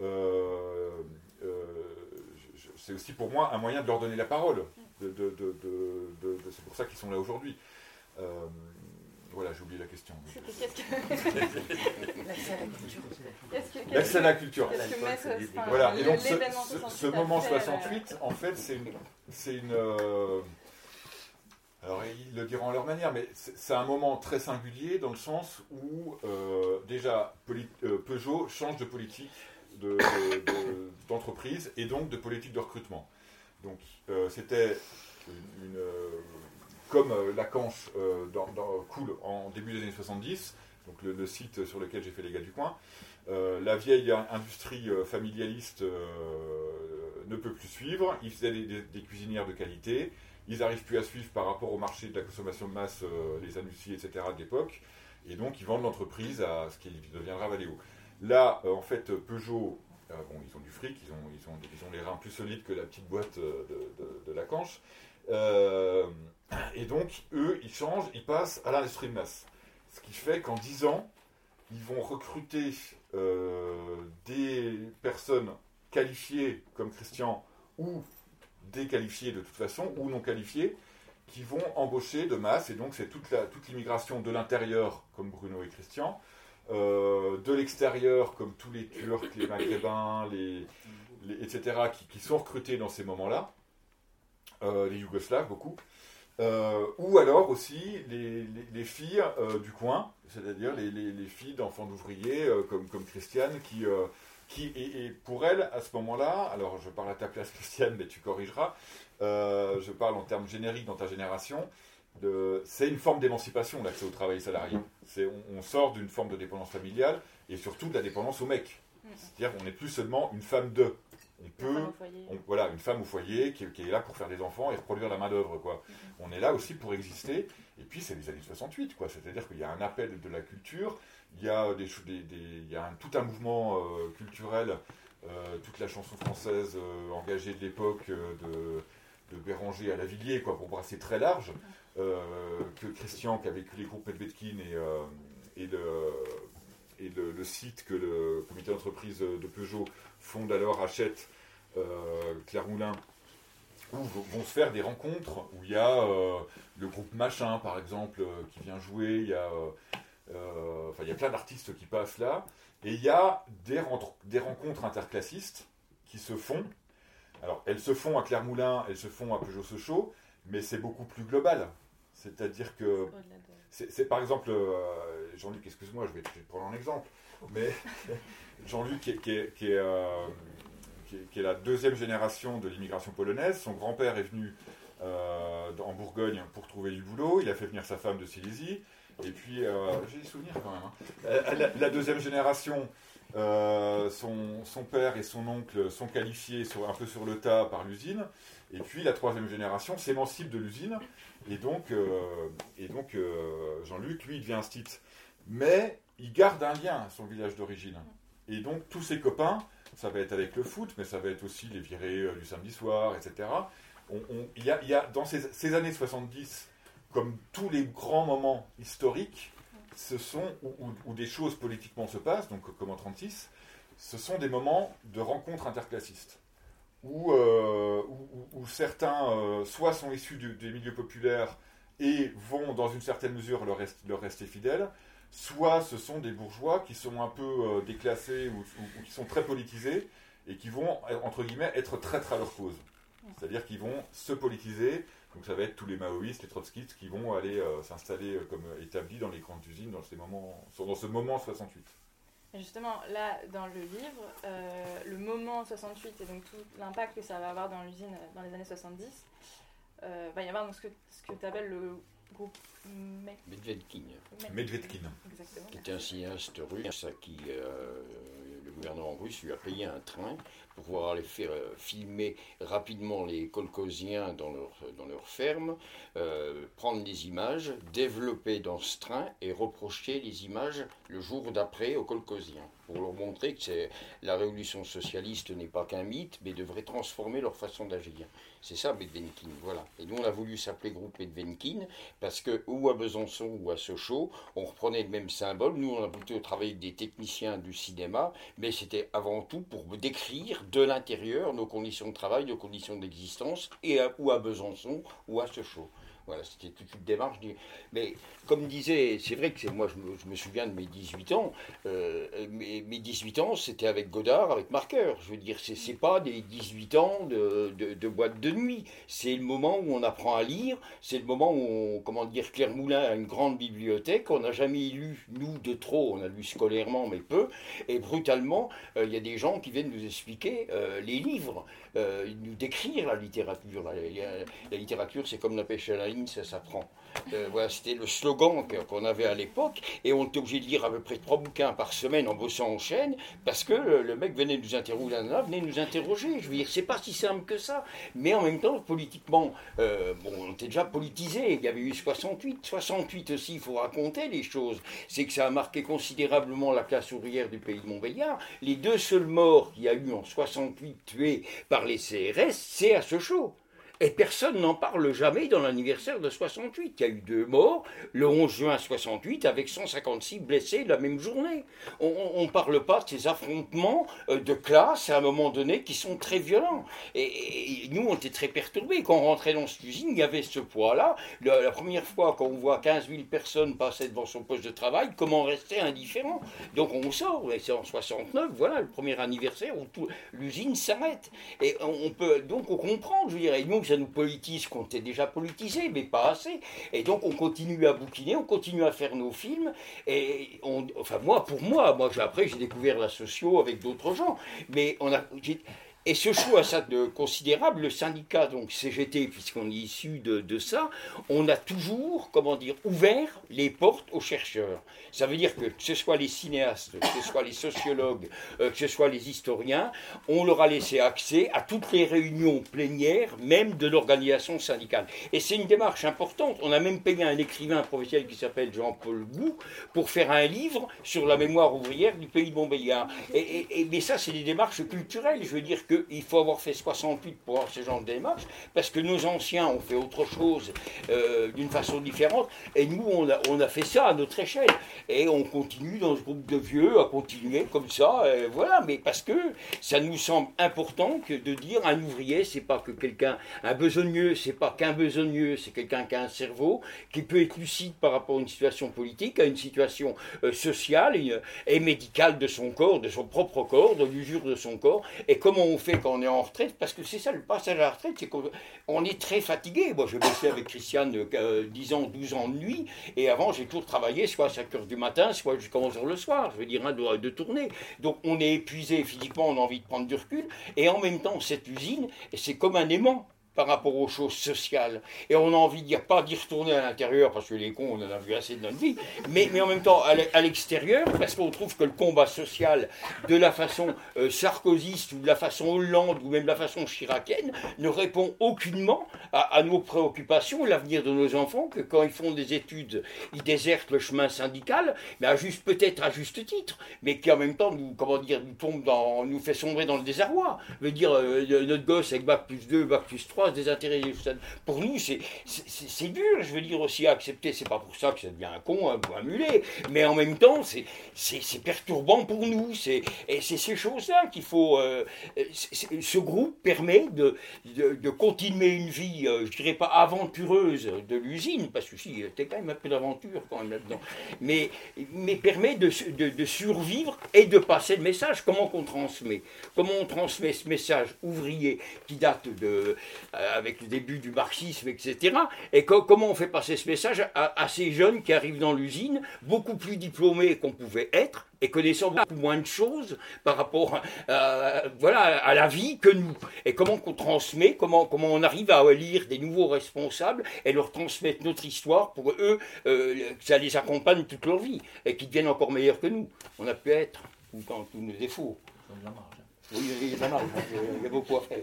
c'est aussi pour moi un moyen de leur donner la parole. C'est pour ça qu'ils sont là aujourd'hui. Voilà, j'ai oublié la question. L'accès à la culture. Voilà, et donc ce moment 68, en fait, c'est une alors ils le diront à leur manière, mais c'est un moment très singulier dans le sens où déjà Peugeot change de politique d'entreprise et donc de politique de recrutement. Donc c'était comme Lacanche coule en début des années 70, donc le site sur lequel j'ai fait les gars du coin, la vieille industrie familialiste ne peut plus suivre, ils faisaient des cuisinières de qualité, ils n'arrivent plus à suivre par rapport au marché de la consommation de masse, les Anussi, etc. de l'époque, et donc ils vendent l'entreprise à ce qui deviendra Valeo. Là, en fait, Peugeot, ils ont du fric, ils ont les reins plus solides que la petite boîte de Lacanche, et donc eux, ils changent, ils passent à l'industrie de masse. Ce qui fait qu'en 10 ans, ils vont recruter des personnes qualifiées comme Christian ou déqualifiées de toute façon ou non qualifiées qui vont embaucher de masse, et donc c'est toute l'immigration de l'intérieur comme Bruno et Christian, de l'extérieur comme tous les Turcs, les Maghrébins, etc. qui sont recrutés dans ces moments-là, les Yougoslaves beaucoup, ou alors aussi les filles du coin, c'est-à-dire les filles d'enfants d'ouvriers comme Christiane et pour elle, à ce moment-là, alors je parle à ta place Christiane, mais tu corrigeras, je parle en termes génériques dans ta génération, c'est une forme d'émancipation, l'accès au travail salarié. On sort d'une forme de dépendance familiale et surtout de la dépendance au mec. C'est-à-dire qu'on n'est plus seulement une femme de. Voilà, une femme au foyer qui est là pour faire des enfants et reproduire la main-d'œuvre, quoi. On est là aussi pour exister. Et puis c'est les années 68, quoi. C'est-à-dire qu'il y a un appel de la culture, il y a tout un mouvement culturel, toute la chanson française engagée de l'époque de Béranger à Lavilliers, quoi, pour brasser très large, que Christian, qui a vécu les groupes Medvedkin et le site que le comité d'entreprise de Peugeot fonde alors, achète Claire Moulin, où vont se faire des rencontres, où il y a le groupe Machin, par exemple, qui vient jouer, il y a plein d'artistes qui passent là, et il y a des rencontres interclassistes qui se font, Alors, elles se font à Clermont-Moulin, elles se font à Peugeot-Sochaux, mais c'est beaucoup plus global. C'est-à-dire que, c'est par exemple, Jean-Luc, excuse-moi, je vais prendre un exemple, mais Jean-Luc qui est la deuxième génération de l'immigration polonaise, son grand-père est venu en Bourgogne pour trouver du boulot, il a fait venir sa femme de Silésie, et puis, j'ai des souvenirs quand même, hein. La deuxième génération, son père et son oncle sont qualifiés un peu sur le tas par l'usine, et puis la troisième génération s'émancipe de l'usine, et donc Jean-Luc, lui, il devient instit. Mais il garde un lien à son village d'origine. Et donc tous ses copains, ça va être avec le foot, mais ça va être aussi les virées du samedi soir, etc. Il y a dans ces années 70, comme tous les grands moments historiques, ce sont où des choses politiquement se passent, donc comme en 1936, ce sont des moments de rencontres interclassistes, où certains soit sont issus des milieux populaires et vont dans une certaine mesure leur rester fidèles, soit ce sont des bourgeois qui sont un peu déclassés ou qui sont très politisés et qui vont, entre guillemets, être traîtres à leur cause. C'est-à-dire qu'ils vont se politiser. Donc ça va être tous les maoïstes, les trotskistes qui vont aller s'installer comme établis dans les grandes usines dans ce moment 68. Et justement, là, dans le livre, le moment 68 et donc tout l'impact que ça va avoir dans l'usine dans les années 70, va y avoir donc ce que tu appelles le groupe Medvedkin. Exactement. Qui était un cinéaste russe qui, le gouvernement russe lui a payé un train pour pouvoir aller faire filmer rapidement les kolkhosiens dans leur ferme, prendre des images, développer dans ce train et reprocher les images le jour d'après aux kolkhosiens, pour leur montrer que la révolution socialiste n'est pas qu'un mythe, mais devrait transformer leur façon d'agir. C'est ça, Medvedkin, voilà. Et nous, on a voulu s'appeler groupe Medvedkin, parce que, ou à Besançon ou à Sochaux, on reprenait le même symbole. Nous, on a plutôt travaillé avec des techniciens du cinéma, mais c'était avant tout pour décrire de l'intérieur nos conditions de travail, nos conditions d'existence, ou à Besançon ou à Sochaux. Voilà, c'était toute une démarche. Mais comme disait, c'est vrai que moi je me souviens de mes 18 ans. Mes 18 ans, c'était avec Godard, avec Marqueur. Je veux dire, c'est pas des 18 ans de boîte de nuit. C'est le moment où on apprend à lire. C'est le moment où, Clermont-Moulin a une grande bibliothèque. On n'a jamais lu, nous, de trop. On a lu scolairement, mais peu. Et brutalement, il y a des gens qui viennent nous expliquer les livres, nous décrire la littérature. La littérature, c'est comme la pêche à la ligne, ça s'apprend. Voilà, c'était le slogan qu'on avait à l'époque, et on était obligé de lire à peu près 3 bouquins par semaine en bossant en chaîne, parce que le mec venait nous interroger, venait nous interroger. Je veux dire, c'est pas si simple que ça, mais en même temps, politiquement, on était déjà politisé. Il y avait eu 68 aussi, il faut raconter les choses. C'est que ça a marqué considérablement la classe ouvrière du pays de Montbéliard. Les 2 seuls morts qu'il y a eu en 68 tués par les CRS, c'est à Sochaux. Et personne n'en parle jamais dans l'anniversaire de 68. Il y a eu 2 morts le 11 juin 68 avec 156 blessés la même journée. On ne parle pas de ces affrontements de classe à un moment donné qui sont très violents. Et nous, on était très perturbés. Quand on rentrait dans cette usine, il y avait ce poids-là. La première fois, quand on voit 15 000 personnes passer devant son poste de travail, comment rester indifférent? Donc on sort, et c'est en 69, voilà, le premier anniversaire où l'usine s'arrête. Et on comprend, je veux dire, et nous, ça nous politise, qu'on était déjà politisé, mais pas assez. Et donc on continue à bouquiner, on continue à faire nos films. Et moi, après j'ai découvert la socio avec d'autres gens. Mais et ce choix ça de considérable, le syndicat, donc CGT, puisqu'on est issu de ça, on a toujours, ouvert les portes aux chercheurs. Ça veut dire que ce soit les cinéastes, que ce soit les sociologues, que ce soit les historiens, on leur a laissé accès à toutes les réunions plénières, même de l'organisation syndicale. Et c'est une démarche importante. On a même payé un écrivain professionnel qui s'appelle Jean-Paul Gou pour faire un livre sur la mémoire ouvrière du pays de Montbéliard. Mais ça, c'est des démarches culturelles. Je veux dire qu'il faut avoir fait 68 pour avoir ce genre de démarche, parce que nos anciens ont fait autre chose d'une façon différente, et nous, on a fait ça à notre échelle. Et on continue dans ce groupe de vieux à continuer comme ça, voilà, mais parce que ça nous semble important que de dire un ouvrier, c'est pas que quelqu'un, un besogneux, c'est pas qu'un besogneux, c'est quelqu'un qui a un cerveau, qui peut être lucide par rapport à une situation politique, à une situation sociale et médicale de son corps, de son propre corps, de l'usure de son corps, et comment on fait quand on est en retraite, parce que c'est ça le passage à la retraite, c'est qu'on est très fatigué. Moi, j'ai bossé avec Christiane 10 ans, 12 ans de nuit, et avant, j'ai toujours travaillé soit à 5 heures du matin, soit jusqu'à 11 heures le soir, je veux dire, de tournée. Donc, on est épuisé physiquement, on a envie de prendre du recul, et en même temps, cette usine, c'est comme un aimant par rapport aux choses sociales. Et on a envie pas d'y retourner à l'intérieur, parce que les cons, on en a vu assez de notre vie, mais en même temps à l'extérieur, parce qu'on trouve que le combat social, de la façon sarkozyste, ou de la façon Hollande, ou même de la façon chiracienne, ne répond aucunement à nos préoccupations, l'avenir de nos enfants, que quand ils font des études, ils désertent le chemin syndical, mais peut-être à juste titre, mais qui en même temps nous fait sombrer dans le désarroi. Je veux dire, notre gosse avec Bac+2, Bac+3, désintéressé. Pour nous, c'est dur, je veux dire, aussi à accepter. C'est pas pour ça que ça devient un con, un mulet, mais en même temps, c'est perturbant pour nous. Et c'est ces choses-là qu'il faut. Ce groupe permet de continuer une vie, je dirais pas aventureuse de l'usine, parce que si, il y a quand même un peu d'aventure quand même là-dedans, mais permet de survivre et de passer le message. Comment on transmet ce message ouvrier qui date avec le début du marxisme, etc. Et comment on fait passer ce message à ces jeunes qui arrivent dans l'usine, beaucoup plus diplômés qu'on pouvait être, et connaissant beaucoup moins de choses par rapport à la vie que nous. Et comment on transmet, comment on arrive à lire des nouveaux responsables et leur transmettre notre histoire pour eux, que ça les accompagne toute leur vie, et qu'ils deviennent encore meilleurs que nous. On a pu être, ou dans tous nos défauts. Oui, il y a de la marge, il y a beaucoup à faire.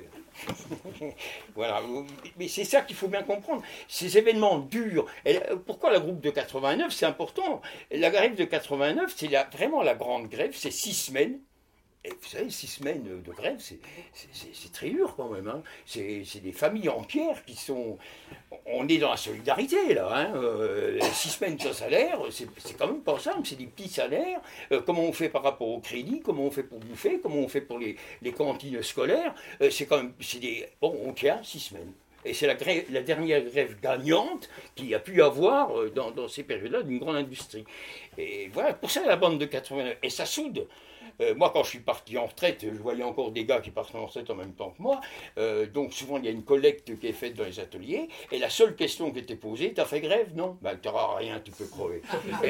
Voilà, mais c'est ça qu'il faut bien comprendre. Ces événements durs. Pourquoi la groupe de 89, c'est important. La grève de 89, c'est vraiment la grande grève, c'est 6 semaines. Et vous savez, 6 semaines de grève, c'est très dur quand même. Hein. C'est des familles entières qui sont... On est dans la solidarité, là. 6 semaines sans salaire, c'est quand même pas simple. C'est des petits salaires. Comment on fait par rapport au crédit? Comment on fait pour bouffer? Comment on fait pour les cantines scolaires? C'est quand même... Bon, on tient 6 semaines. Et c'est la dernière grève gagnante qu'il y a pu avoir dans ces périodes-là d'une grande industrie. Et voilà, pour ça, la bande de 89. Et ça soude. Moi, quand je suis parti en retraite, je voyais encore des gars qui partent en retraite en même temps que moi. Donc, souvent, il y a une collecte qui est faite dans les ateliers. Et la seule question qui était posée, t'as fait grève? Non. Ben, t'auras rien, tu peux crever.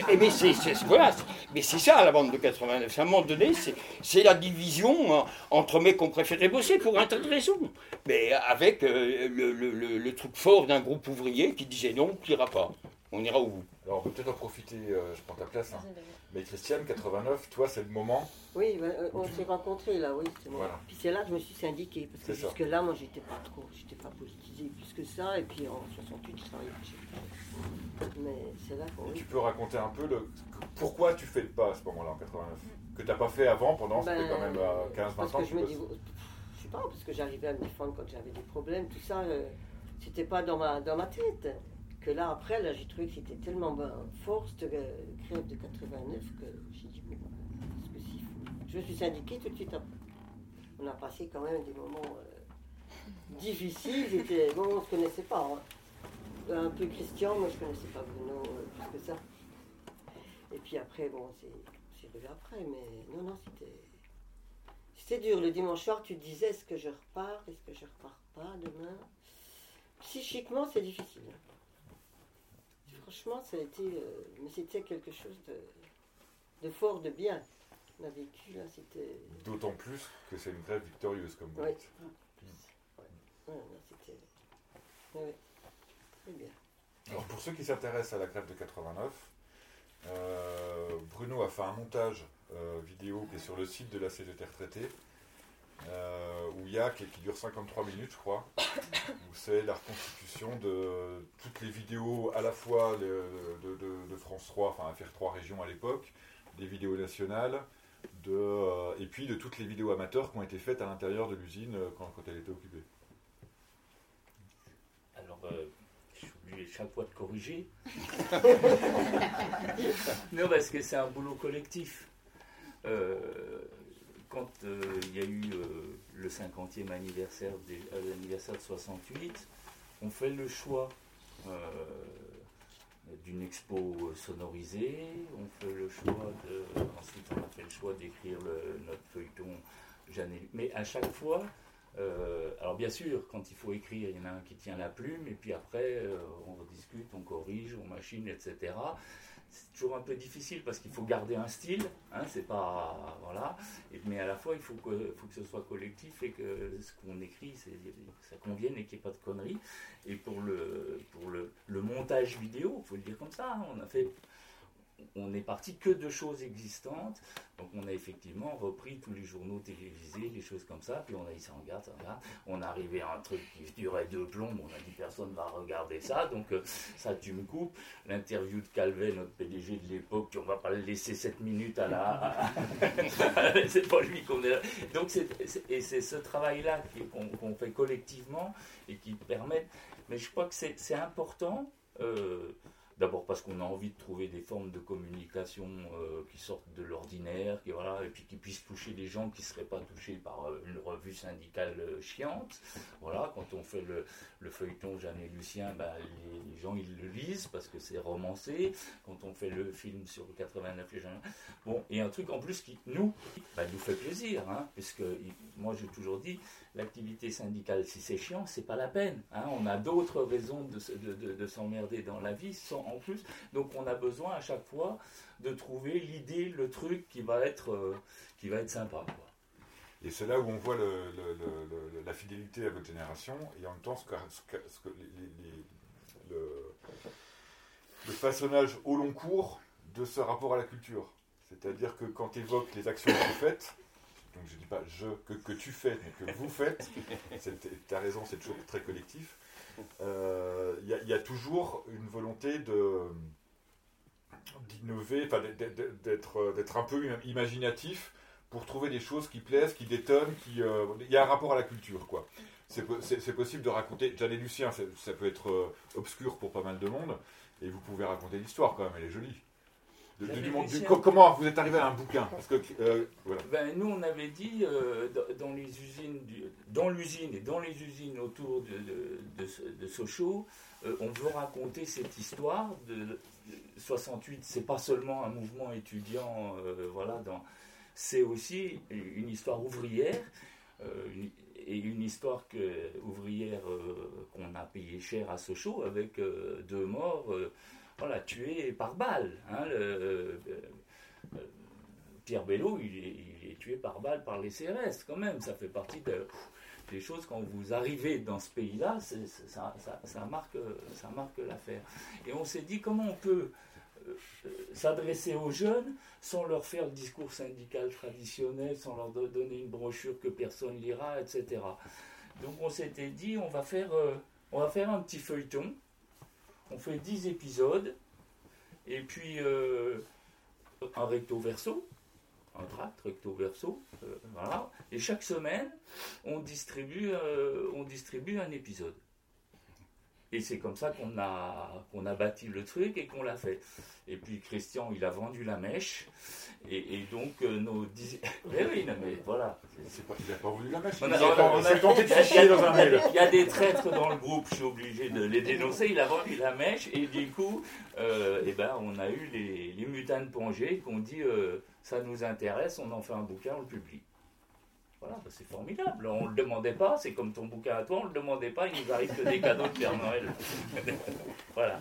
Mais c'est ça, la bande de 89. À un moment donné, c'est la division entre mecs qu'on préférait bosser pour un tas de raisons. Mais avec le truc fort d'un groupe ouvrier qui disait non, tu n'iras pas. On ira au bout. Alors, on peut peut-être en profiter, je prends ta place. Hein. Mais Christiane, 89, toi, c'est le moment. Oui, on s'est rencontrés là, oui. Voilà. Puis c'est là que je me suis syndiquée. Parce que jusque-là, moi, j'étais pas politisée plus que ça. Et puis en 68, je travaillais chez. Mais c'est là qu'on. Tu peux raconter un peu pourquoi tu fais le pas à ce moment-là, en 89 que tu n'as pas fait avant, pendant c'était quand même 15-20 ans. Parce que je me dis, je sais pas, parce que j'arrivais à me défendre quand j'avais des problèmes, tout ça, c'était pas dans ma tête. Que là, après, j'ai trouvé que c'était tellement fort, cette grève de 89, que j'ai dit, bon, parce que s'il faut. Je me suis syndiquée tout de suite après. On a passé quand même des moments difficiles. Bon, on ne se connaissait pas. Hein. Un peu Christian, moi je ne connaissais pas Bruno plus que ça. Et puis après, bon, c'est revenu après, mais non, c'était dur. Le dimanche soir, tu te disais, est-ce que je repars? Est-ce que je repars pas demain? Psychiquement, c'est difficile. Franchement, ça a été, mais c'était quelque chose de fort, de bien. On a vécu là, c'était. D'autant plus que c'est une grève victorieuse, comme vous dites. Ouais, c'était. Ouais, très bien. Alors, pour ceux qui s'intéressent à la grève de 89, Bruno a fait un montage vidéo qui est sur le site de la CGT retraitée. Où il y a qui dure 53 minutes, je crois, où c'est la reconstitution de toutes les vidéos à la fois de France 3, enfin FR3 Région à l'époque, des vidéos nationales, et puis de toutes les vidéos amateurs qui ont été faites à l'intérieur de l'usine quand elle était occupée. Alors, je suis obligé chaque fois de corriger. Non, parce que c'est un boulot collectif. Quand il y a eu le 50e anniversaire de 68, on fait le choix d'une expo sonorisée, ensuite on a fait le choix d'écrire notre feuilleton Mais à chaque fois, alors bien sûr, quand il faut écrire, il y en a un qui tient la plume, et puis après, on discute, on corrige, on machine, etc. C'est toujours un peu difficile parce qu'il faut garder un style, hein, c'est pas... Voilà. Mais à la fois, il faut que ce soit collectif et que ce qu'on écrit, ça convienne et qu'il n'y ait pas de conneries. Et pour le montage vidéo, il faut le dire comme ça, hein, on est parti que de choses existantes, donc on a effectivement repris tous les journaux télévisés, des choses comme ça, puis on a dit ça regarde, on est arrivé à un truc qui durait 2 plombes, on a dit personne va regarder ça, donc ça tu me coupes, l'interview de Calvet, notre PDG de l'époque, on va pas le laisser 7 minutes c'est pas lui qu'on est là, donc c'est ce travail-là qu'on fait collectivement et qui permet, mais je crois que c'est important, d'abord parce qu'on a envie de trouver des formes de communication qui sortent de l'ordinaire, et puis qui puissent toucher des gens qui ne seraient pas touchés par une revue syndicale chiante. Voilà, quand on fait le feuilleton Jeanne et Lucien, les gens ils le lisent parce que c'est romancé. Quand on fait le film sur le 89 les gens... Bon, et un truc en plus qui nous fait plaisir, hein, puisque moi j'ai toujours dit, l'activité syndicale, si c'est chiant, c'est pas la peine. Hein, on a d'autres raisons de s'emmerder dans la vie en plus. Donc on a besoin à chaque fois de trouver l'idée, le truc qui va être sympa, quoi. Et c'est là où on voit la fidélité à votre génération et en même temps le façonnage au long cours de ce rapport à la culture. C'est-à-dire que quand tu évoques les actions que vous faites, donc je ne dis pas que tu fais, mais que vous faites, tu as raison, c'est toujours très collectif, il y a toujours une volonté d'innover, d'être un peu imaginatif pour trouver des choses qui plaisent, qui détonnent, il y a un rapport à la culture, quoi. C'est possible de raconter, Jeanne et Lucien, ça peut être obscur pour pas mal de monde, et vous pouvez raconter l'histoire quand même, elle est jolie. Comment vous êtes arrivé à un bouquin? Parce que, voilà. Nous, on avait dit, dans l'usine et dans les usines autour de Sochaux, on veut raconter cette histoire de 68. C'est pas seulement un mouvement étudiant, c'est aussi une histoire ouvrière, et une histoire ouvrière qu'on a payé cher à Sochaux, avec 2 morts... tué par balle. Hein, Pierre Bello, il est tué par balle par les CRS, quand même. Ça fait partie des choses, quand vous arrivez dans ce pays-là, ça marque l'affaire. Et on s'est dit, comment on peut s'adresser aux jeunes sans leur faire le discours syndical traditionnel, sans leur donner une brochure que personne lira, etc. Donc on s'était dit, on va faire un petit feuilleton. On fait 10 épisodes, et puis un recto-verso, un tract recto-verso, voilà. Et chaque semaine, on distribue un épisode. Et c'est comme ça qu'on a bâti le truc et qu'on l'a fait. Et puis Christian, il a vendu la mèche. Et donc nos 10... oui, non mais voilà. Il n'a pas vendu la mèche. On a tenté de ficher dans un mail. Il y a des traîtres dans le groupe, je suis obligé de les dénoncer. Il a vendu la mèche et du coup, on a eu les mutins de Pongé qui ont dit ça nous intéresse, on en fait un bouquin, on le publie. Voilà, c'est formidable. On ne le demandait pas, c'est comme ton bouquin à toi, on ne le demandait pas, il nous arrive que des cadeaux de Père Noël. Voilà.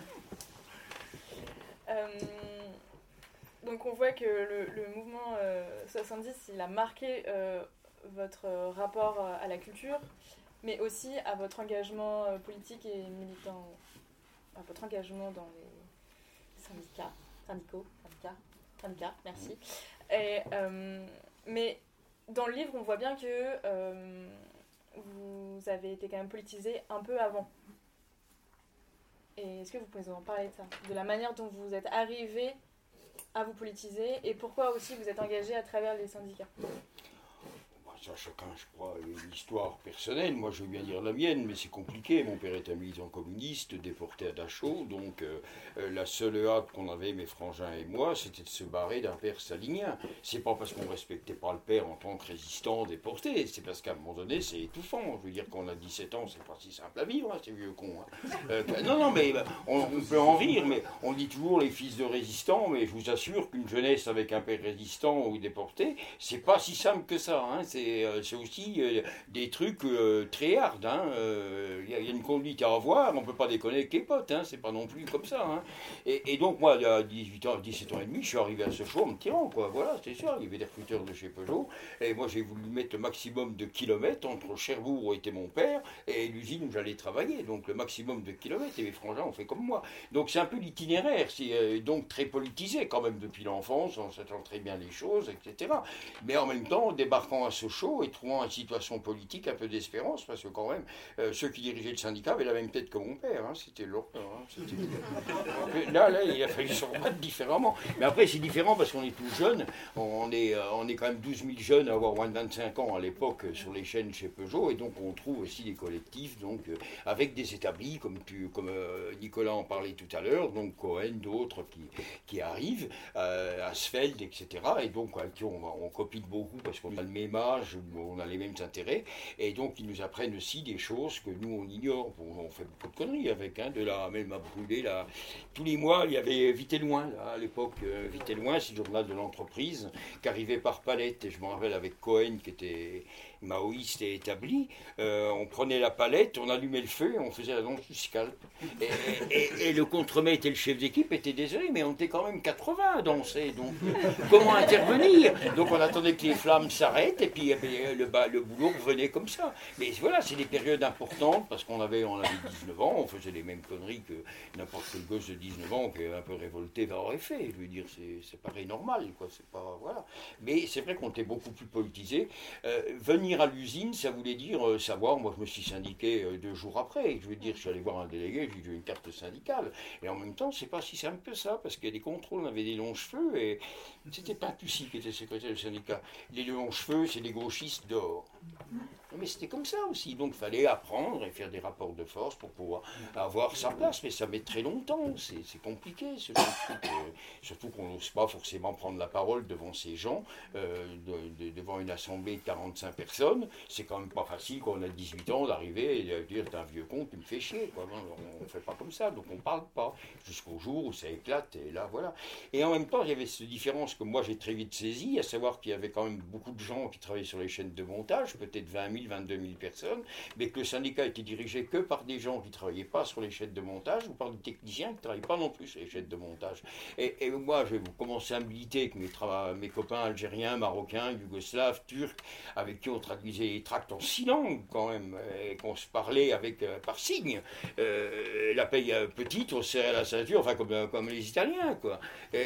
Donc on voit que le mouvement 70, il a marqué votre rapport à la culture, mais aussi à votre engagement politique et militant, à votre engagement dans les syndicats, merci. Et, mais dans le livre, on voit bien que vous avez été quand même politisé un peu avant. Et est-ce que vous pouvez nous en parler de ça? De la manière dont vous êtes arrivé à vous politiser et pourquoi aussi vous êtes engagé à travers les syndicats? Ça, chacun, je crois, a une histoire personnelle. Moi, je veux bien dire la mienne, mais c'est compliqué. Mon père est un militant communiste, déporté à Dachau. Donc, la seule hâte qu'on avait, mes frangins et moi, c'était de se barrer d'un père stalinien. C'est pas parce qu'on ne respectait pas le père en tant que résistant déporté. C'est parce qu'à un moment donné, c'est étouffant. Je veux dire, quand on a 17 ans, c'est pas si simple à vivre, hein, ces vieux cons. Hein. Non, mais on peut en rire, mais on dit toujours les fils de résistants. Mais je vous assure qu'une jeunesse avec un père résistant ou déporté, c'est pas si simple que ça. Hein. C'est c'est aussi des trucs très hard. Il y a une conduite à avoir, on ne peut pas déconner avec les potes, c'est pas non plus comme ça. Et donc moi, à 17 ans et demi, je suis arrivé à Sochaux en me tirant, quoi. Voilà, c'est sûr, il y avait des recruteurs de chez Peugeot, et moi j'ai voulu mettre le maximum de kilomètres entre Cherbourg où était mon père et l'usine où j'allais travailler, donc le maximum de kilomètres, et mes frangins ont fait comme moi. Donc c'est un peu l'itinéraire, c'est donc très politisé quand même depuis l'enfance, on s'attend très bien les choses, etc. Mais en même temps, débarquant à Sochaux et trouvant une situation politique un peu d'espérance, parce que quand même, ceux qui dirigeaient le syndicat avaient la même tête que mon père, c'était l'horreur. Là, il a fallu se rebattre différemment. Mais après, c'est différent parce qu'on est tous jeunes, on est quand même 12 000 jeunes à avoir moins de 25 ans à l'époque sur les chaînes chez Peugeot, et donc on trouve aussi des collectifs donc, avec des établis, comme Nicolas en parlait tout à l'heure, donc Cohen, d'autres qui arrivent, Asfeld, etc. Et donc avec qui on copie beaucoup parce qu'on a le même âge, on a les mêmes intérêts, et donc ils nous apprennent aussi des choses que nous on ignore. On fait beaucoup de conneries avec, de là même à brûler là. Tous les mois il y avait Vite et Loin là, à l'époque. Vite et Loin, c'est le journal de l'entreprise qui arrivait par palette, et je me rappelle avec Cohen qui était maoïste et établi, on prenait la palette, on allumait le feu et on faisait la danse du scalp. Et le contremaître et le chef d'équipe étaient désolés, mais on était quand même 80 à danser, donc comment intervenir? Donc on attendait que les flammes s'arrêtent, et puis le boulot revenait comme ça. Mais voilà, c'est des périodes importantes, parce qu'on avait 19 ans, on faisait les mêmes conneries que n'importe quel gosse de 19 ans qui est un peu révolté aurait fait. Je veux dire, c'est pareil normal, quoi. C'est pas, voilà. Mais c'est vrai qu'on était beaucoup plus politisé. Venir à l'usine, ça voulait dire savoir, moi je me suis syndiqué 2 jours après, je veux dire, je suis allé voir un délégué, j'ai eu une carte syndicale, et en même temps, c'est pas si simple que ça, parce qu'il y a des contrôles, on avait des longs cheveux, et c'était pas Tussy qui était secrétaire du syndicat. Les longs cheveux, c'est des gauchistes dehors. Mais c'était comme ça aussi, donc il fallait apprendre et faire des rapports de force pour pouvoir avoir sa place, mais ça met très longtemps, c'est compliqué ce truc, surtout qu'on n'ose pas forcément prendre la parole devant ces gens, devant une assemblée de 45 personnes, c'est quand même pas facile quand on a 18 ans d'arriver et de dire t'es un vieux con, tu me fais chier, quoi. On ne fait pas comme ça, donc on parle pas, jusqu'au jour où ça éclate, et là voilà. Et en même temps, il y avait cette différence que moi j'ai très vite saisie, à savoir qu'il y avait quand même beaucoup de gens qui travaillaient sur les chaînes de montage, peut-être 20 000, 22 000 personnes, mais que le syndicat était dirigé que par des gens qui ne travaillaient pas sur les chaînes de montage, ou par des techniciens qui ne travaillaient pas non plus sur les chaînes de montage. Et moi, j'ai commencé à militer avec mes copains algériens, marocains, yougoslaves, turcs, avec qui on traduisait les tracts en 6 langues quand même, et qu'on se parlait par signes. La paye petite, on se serrait la ceinture, enfin comme les Italiens, quoi.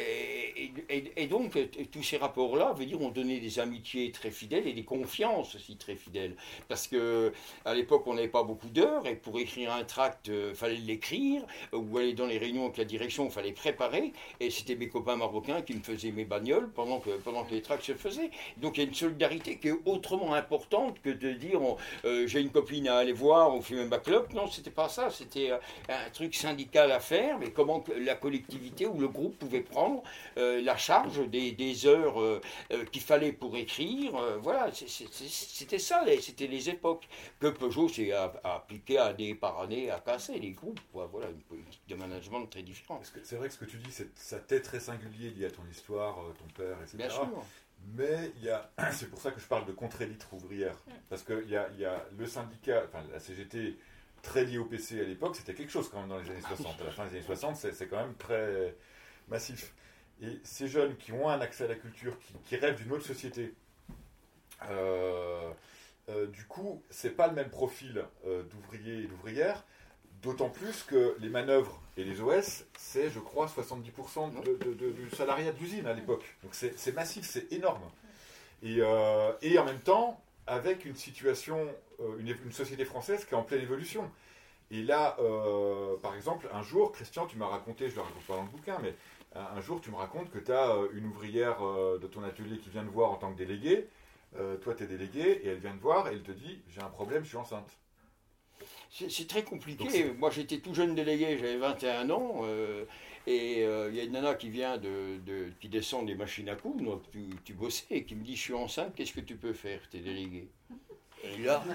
Et donc, tous ces rapports-là, veut dire, on donnait des amitiés très fidèles et des confiances aussi très fidèles. Parce qu'à l'époque, on n'avait pas beaucoup d'heures, et pour écrire un tract, il fallait l'écrire, ou aller dans les réunions avec la direction, il fallait préparer, et c'était mes copains marocains qui me faisaient mes bagnoles pendant que les tracts se faisaient. Donc il y a une solidarité qui est autrement importante que de dire j'ai une copine à aller voir, on fait un backlog. Non, c'était pas ça, c'était un truc syndical à faire, mais comment la collectivité ou le groupe pouvait prendre la charge des heures qu'il fallait pour écrire. Voilà, c'était ça, c'était les époques que Peugeot s'est appliqué année par année à casser les groupes. Voilà, une politique de management très différente. C'est vrai que ce que tu dis, ça t'est très singulier lié à ton histoire, ton père, etc. Bien sûr. Mais c'est pour ça que je parle de contre-élite ouvrière. Parce qu'il y a le syndicat, enfin la CGT, très liée au PC à l'époque, c'était quelque chose quand même dans les années 60. À la fin des années 60, c'est quand même très massif. Et ces jeunes qui ont un accès à la culture, qui rêvent d'une autre société, du coup, c'est pas le même profil d'ouvriers et d'ouvrières, d'autant plus que les manœuvres et les OS, c'est, je crois, 70% du salariat de l'usine à l'époque. Donc c'est massif, c'est énorme. Et en même temps, avec une situation, une société française qui est en pleine évolution. Et là, par exemple, un jour, Christian, tu m'as raconté, je ne le raconte pas dans le bouquin, mais un jour, tu me racontes que tu as une ouvrière de ton atelier qui vient te voir en tant que déléguée. Toi, tu es délégué, et elle vient te voir, et elle te dit, j'ai un problème, je suis enceinte. C'est très compliqué. Moi, j'étais tout jeune délégué, j'avais 21 ans, et il y a une nana qui vient qui descend des machines à coudre, donc tu bossais, et qui me dit, je suis enceinte, qu'est-ce que tu peux faire, t'es délégué? Et là,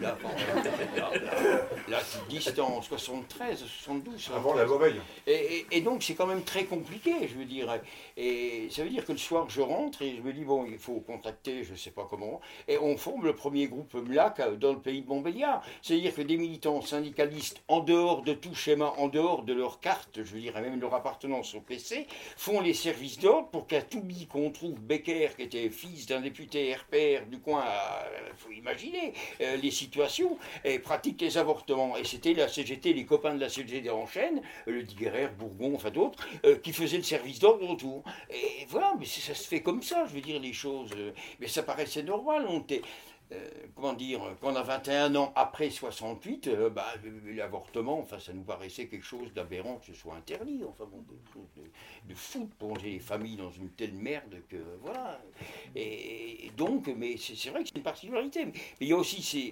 tu dis c'était en 73, 72. Avant la veille. Et donc c'est quand même très compliqué, je veux dire. Et ça veut dire que le soir je rentre et je me dis bon, il faut contacter, je sais pas comment. Et on forme le premier groupe MLAC dans le pays de Montbéliard. C'est-à-dire que des militants syndicalistes, en dehors de tout schéma, en dehors de leur carte, je veux dire, et même de leur appartenance au PC, font les services d'ordre pour qu'à Toubi, qu'on trouve Becker, qui était fils d'un député RPR du coin, il faut imaginer les situations, et pratique les avortements. Et c'était la CGT, les copains de la CGT en chaîne, le Diguerre, Bourgon, enfin d'autres, qui faisaient le service d'ordre autour. Et voilà, mais ça se fait comme ça, je veux dire, les choses. Mais ça paraissait normal, on était... comment dire, quand on a 21 ans après 68, l'avortement, enfin, ça nous paraissait quelque chose d'aberrant que ce soit interdit, enfin bon, quelque chose de fou de plonger les familles dans une telle merde que, voilà. Et donc, mais c'est vrai que c'est une particularité. Mais il y a aussi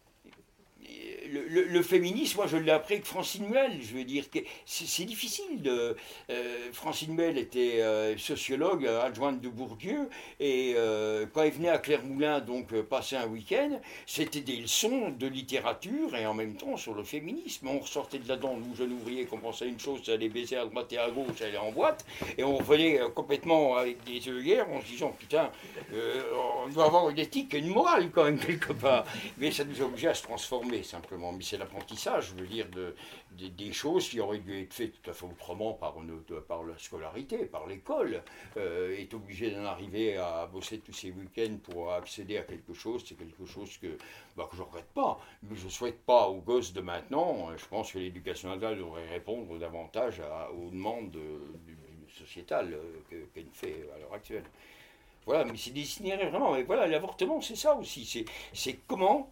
le féminisme, moi je l'ai appris avec Francine Muel, je veux dire que c'est difficile de... Francine Muel était sociologue, adjointe de Bourdieu, et quand elle venait à Clermont-Moulin, donc passer un week-end, c'était des leçons de littérature et en même temps sur le féminisme. On ressortait de là-dedans, nous jeunes ouvriers, qu'on pensait à une chose, c'est aller baiser à droite et à gauche, aller en boîte, et on revenait complètement avec des œillères en se disant putain, on doit avoir une éthique et une morale quand même quelque part. Mais ça nous oblige à se transformer simplement. Mais c'est l'apprentissage, je veux dire, des choses qui auraient dû être faites tout à fait autrement par la scolarité, par l'école. Est obligé d'en arriver à bosser tous ces week-ends pour accéder à quelque chose, c'est quelque chose que je ne regrette pas. Mais je ne souhaite pas aux gosses de maintenant. Je pense que l'éducation nationale devrait répondre davantage aux demandes sociétales qu'elle fait à l'heure actuelle. Voilà, mais c'est des itinéraires vraiment. Mais voilà, l'avortement, c'est ça aussi. C'est comment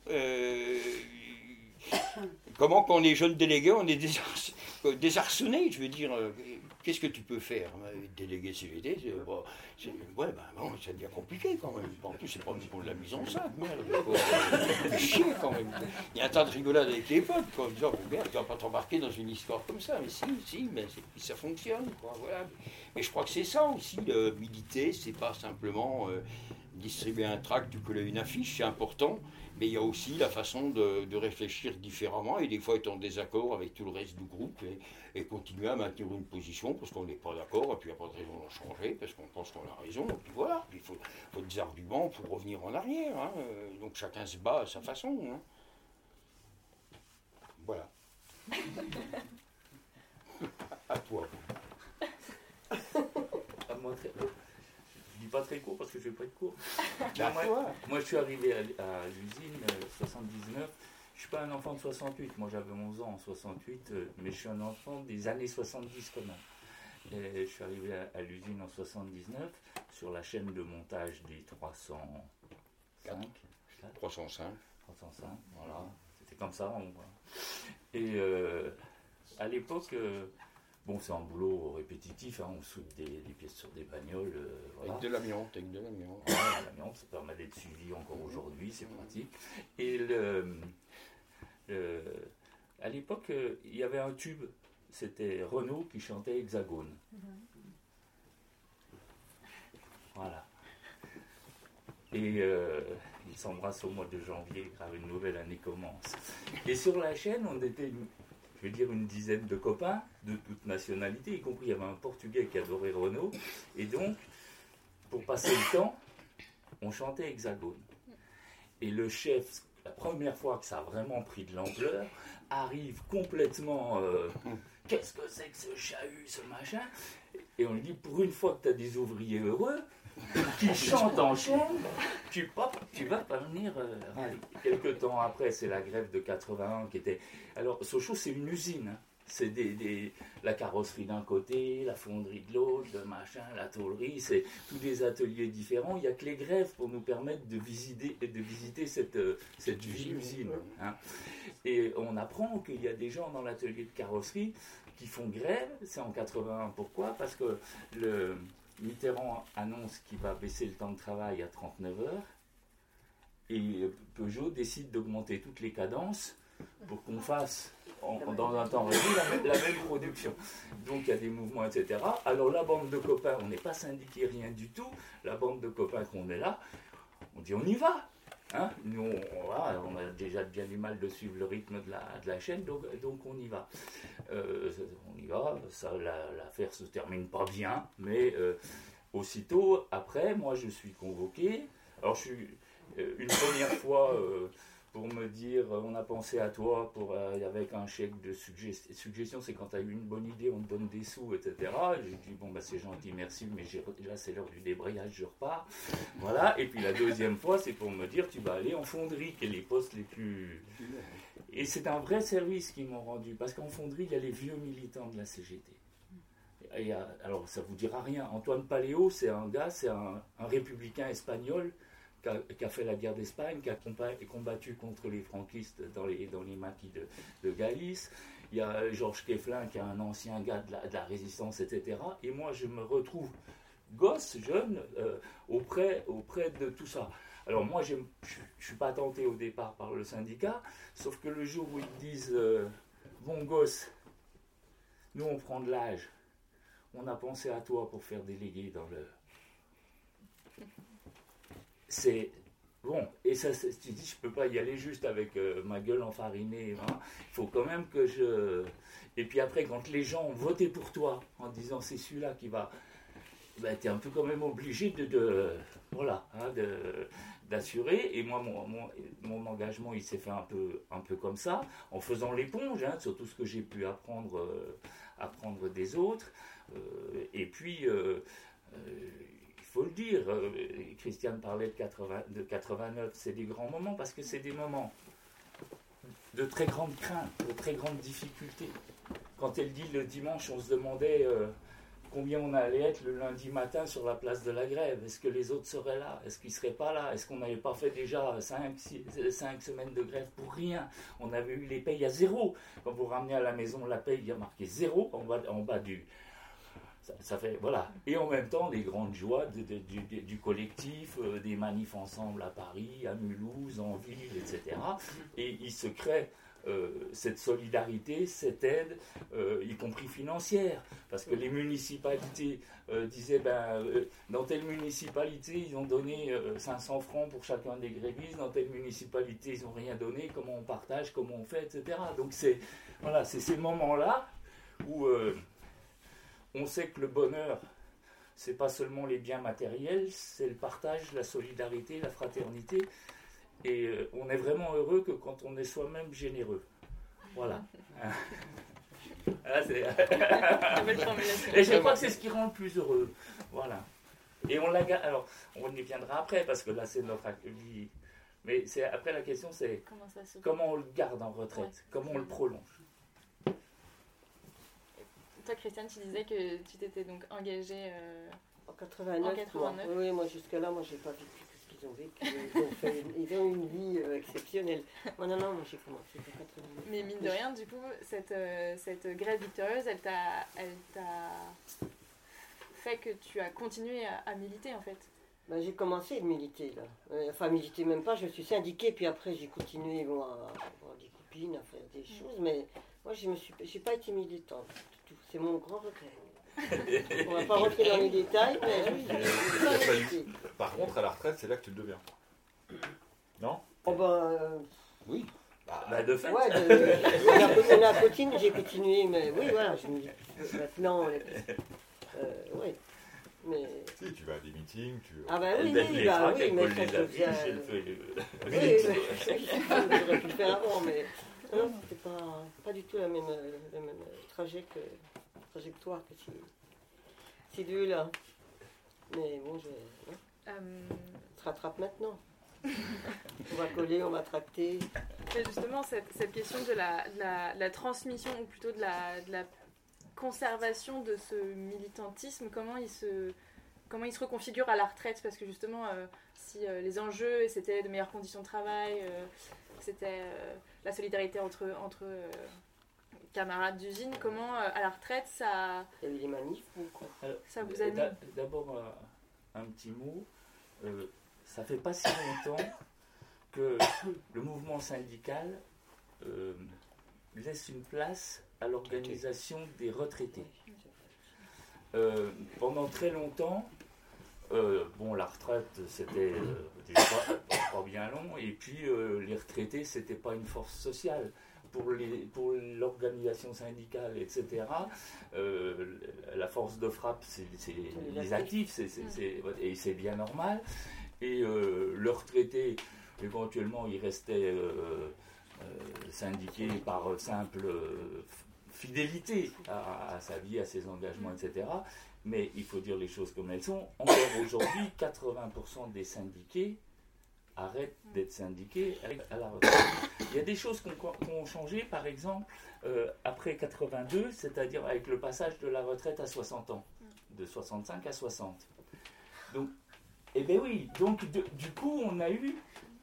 quand on est jeune délégué, on est désarçonné, je veux dire, qu'est-ce que tu peux faire? Délégué CGT, ça devient compliqué quand même. En plus, c'est pas pour de la mise en scène, merde. C'est chier quand même. Il y a un tas de rigolade avec les potes, quoi, en disant, merde, tu vas pas t'embarquer dans une histoire comme ça. Mais si, mais ça fonctionne, quoi, voilà. Mais je crois que c'est ça aussi, militer, c'est pas simplement distribuer un tract, tu colles une affiche, c'est important. Mais il y a aussi la façon de réfléchir différemment et des fois être en désaccord avec tout le reste du groupe et continuer à maintenir une position parce qu'on n'est pas d'accord et puis il n'y a pas de raison d'en changer parce qu'on pense qu'on a raison. Et puis voilà, il faut des arguments pour revenir en arrière. Hein. Donc chacun se bat à sa façon. Hein. Voilà. À toi. À moi, je dis pas très court parce que je vais pas être court. Moi, je suis arrivé à l'usine 79. Je suis pas un enfant de 68. Moi, j'avais 11 ans en 68, mais je suis un enfant des années 70 quand même. Et je suis arrivé à l'usine en 79 sur la chaîne de montage des 305. 305. 305, voilà. C'était comme ça. Et à l'époque. Bon, c'est un boulot répétitif, hein, on soude des pièces sur des bagnoles. Voilà. Avec de l'amiante. L'amiante, ça permet d'être suivi encore aujourd'hui, c'est pratique. Et à l'époque, il y avait un tube, c'était Renaud qui chantait Hexagone. Voilà. Et ils s'embrassent au mois de janvier, car une nouvelle année commence. Et sur la chaîne, on était... je veux dire une dizaine de copains de toutes nationalités, y compris il y avait un Portugais qui adorait Renaud, et donc, pour passer le temps, on chantait Hexagone. Et le chef, la première fois que ça a vraiment pris de l'ampleur, arrive complètement, qu'est-ce que c'est que ce chahut, ce machin? Et on lui dit, pour une fois que tu as des ouvriers heureux, qui chantent en chaîne, tu vas pas venir râler. Quelques temps après, c'est la grève de 81 qui était... Alors, Sochaux, c'est une usine. Hein. C'est la carrosserie d'un côté, la fonderie de l'autre, le machin, la tôlerie, c'est tous des ateliers différents. Il n'y a que les grèves pour nous permettre de visiter cette vieille usine. Hein. Et on apprend qu'il y a des gens dans l'atelier de carrosserie qui font grève. C'est en 81. Pourquoi? Parce que Mitterrand annonce qu'il va baisser le temps de travail à 39 heures et Peugeot décide d'augmenter toutes les cadences pour qu'on fasse dans un temps réduit la même production. Donc il y a des mouvements, etc. Alors la bande de copains, on n'est pas syndiqué, rien du tout. La bande de copains qu'on est là, on dit on y va. Nous, on a déjà bien du mal de suivre le rythme de la chaîne, donc on y va. L'affaire se termine pas bien, mais aussitôt, après, moi je suis convoqué. Alors je suis une première fois pour me dire on a pensé à toi avec un chèque de suggestion, c'est quand tu as eu une bonne idée, on te donne des sous, etc. J'ai dit c'est gentil, merci, mais là c'est l'heure du débrayage, je repars. Voilà, et puis la deuxième fois c'est pour me dire tu vas aller en fonderie, qui est les postes les plus... Et c'est un vrai service qu'ils m'ont rendu, parce qu'en fonderie il y a les vieux militants de la CGT. Alors ça vous dira rien, Antoine Paléo c'est un républicain espagnol qui a fait la guerre d'Espagne, qui a combattu contre les franquistes dans les maquis de Galice. Il y a Georges Keflin, qui est un ancien gars de la résistance, etc. Et moi, je me retrouve gosse, jeune, auprès de tout ça. Alors moi, je ne suis pas tenté au départ par le syndicat, sauf que le jour où ils disent bon gosse, nous on prend de l'âge, on a pensé à toi pour faire délégué dans le... C'est bon, et ça, tu dis, je peux pas y aller juste avec ma gueule enfarinée. Il faut quand même que je. Et puis après, quand les gens ont voté pour toi en disant c'est celui-là qui va, tu es un peu quand même obligé d'assurer. Et moi, mon engagement, il s'est fait un peu comme ça, en faisant l'éponge sur tout ce que j'ai pu apprendre des autres. Et puis. Il faut le dire, Christiane parlait de 89, c'est des grands moments parce que c'est des moments de très grande crainte, de très grande difficulté. Quand elle dit le dimanche, on se demandait combien on allait être le lundi matin sur la place de la Grève. Est-ce que les autres seraient là? Est-ce qu'ils ne seraient pas là? Est-ce qu'on n'avait pas fait déjà 5 semaines de grève pour rien? On avait eu les payes à zéro. Quand vous ramenez à la maison la paye, il y a marqué zéro en bas du... Ça fait, voilà. Et en même temps, les grandes joies du collectif, des manifs ensemble à Paris, à Mulhouse, en ville, etc. Et il se crée cette solidarité, cette aide, y compris financière. Parce que les municipalités disaient, dans telle municipalité, ils ont donné 500 francs pour chacun des grévistes, dans telle municipalité, ils n'ont rien donné, comment on partage, comment on fait, etc. Donc c'est ces moments-là où... on sait que le bonheur, c'est pas seulement les biens matériels, c'est le partage, la solidarité, la fraternité. Et on est vraiment heureux que quand on est soi-même généreux. Voilà. Et je crois que c'est ce qui rend le plus heureux. Voilà. Et alors, on y viendra après, parce que là, c'est notre vie. Mais après, la question, c'est comment on le garde en retraite, comment on le prolonge. Toi, Christiane, tu disais que tu t'étais donc engagée en 89. Oui, moi jusque-là, j'ai pas vécu ce qu'ils ont vécu. Ils ont une vie exceptionnelle. Moi, non, j'ai commencé en 89. Mais mine de rien, du coup, cette grève victorieuse, elle t'a fait que tu as continué à militer, en fait. J'ai commencé à militer, là. Enfin, militer même pas, je me suis syndiquée, puis après, j'ai continué à avoir des copines, à faire des choses, mais moi, j'ai pas été militante. C'est mon grand regret. On va pas rentrer dans les détails, mais Par contre, à la retraite, c'est là que tu le deviens. Non? Oui. De fait. Ouais, la cotine, j'ai continué, mais oui, voilà, je me dis, maintenant, oui. Mais... Si, tu vas à des meetings, oui, mais ça je viens... j'aurais pu le faire avant, mais non, c'était pas du tout le même trajectoire que ces deux-là. Mais bon, on se rattrape maintenant. On va coller, on va tracter. Mais justement, cette question de la transmission, ou plutôt de la conservation de ce militantisme, comment il se reconfigure à la retraite? Parce que justement, si les enjeux, c'était de meilleures conditions de travail, c'était la solidarité entre camarades d'usine, comment à la retraite ça... Il y a eu des manifs ou quoi? Ça vous anime? D'abord, un petit mot. Ça fait pas si longtemps que le mouvement syndical laisse une place à l'organisation des retraités. Pendant très longtemps, bon, la retraite, c'était déjà pas bien long, et puis les retraités, c'était pas une force sociale. Pour l'organisation syndicale, etc., la force de frappe, c'est les actifs, et c'est bien normal. Et le retraité, éventuellement, il restait syndiqué par simple fidélité à sa vie, à ses engagements, etc. Mais il faut dire les choses comme elles sont. Encore aujourd'hui, 80% des syndiqués arrêtent d'être syndiqués à la retraite. Il y a des choses qui ont changé, par exemple, après 82, c'est-à-dire avec le passage de la retraite à 60 ans, de 65 à 60. Donc, eh bien oui, donc du coup, on a eu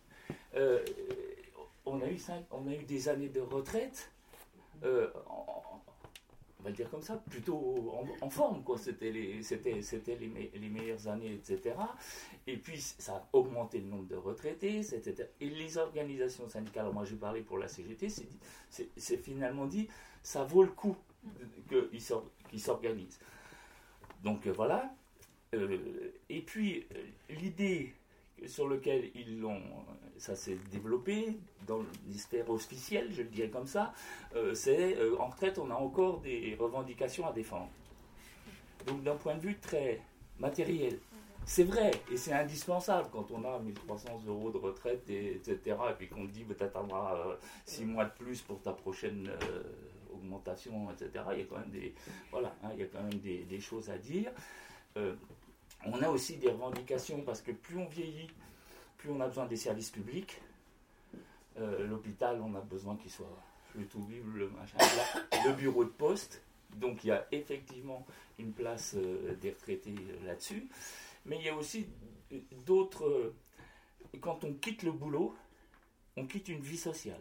des années de retraite, on va le dire comme ça, plutôt en forme, quoi. C'était les meilleures années, etc. Et puis, ça a augmenté le nombre de retraités, etc. Et les organisations syndicales, alors moi j'ai parlé pour la CGT, c'est finalement dit, ça vaut le coup qu'ils s'organisent. Donc voilà. Et puis, l'idée sur laquelle ça s'est développé dans les sphères officielles, je le dirais comme ça, c'est en retraite, on a encore des revendications à défendre. Donc d'un point de vue très matériel, c'est vrai et c'est indispensable quand on a 1300 € de retraite, etc., et puis qu'on te dit que tu attendras 6 mois de plus pour ta prochaine augmentation, etc. Il y a quand même il y a quand même des choses à dire. On a aussi des revendications parce que plus on vieillit, plus on a besoin des services publics. L'hôpital, on a besoin qu'il soit le tout vivre, le bureau de poste. Donc il y a effectivement une place des retraités là-dessus. Mais il y a aussi d'autres... quand on quitte le boulot, on quitte une vie sociale.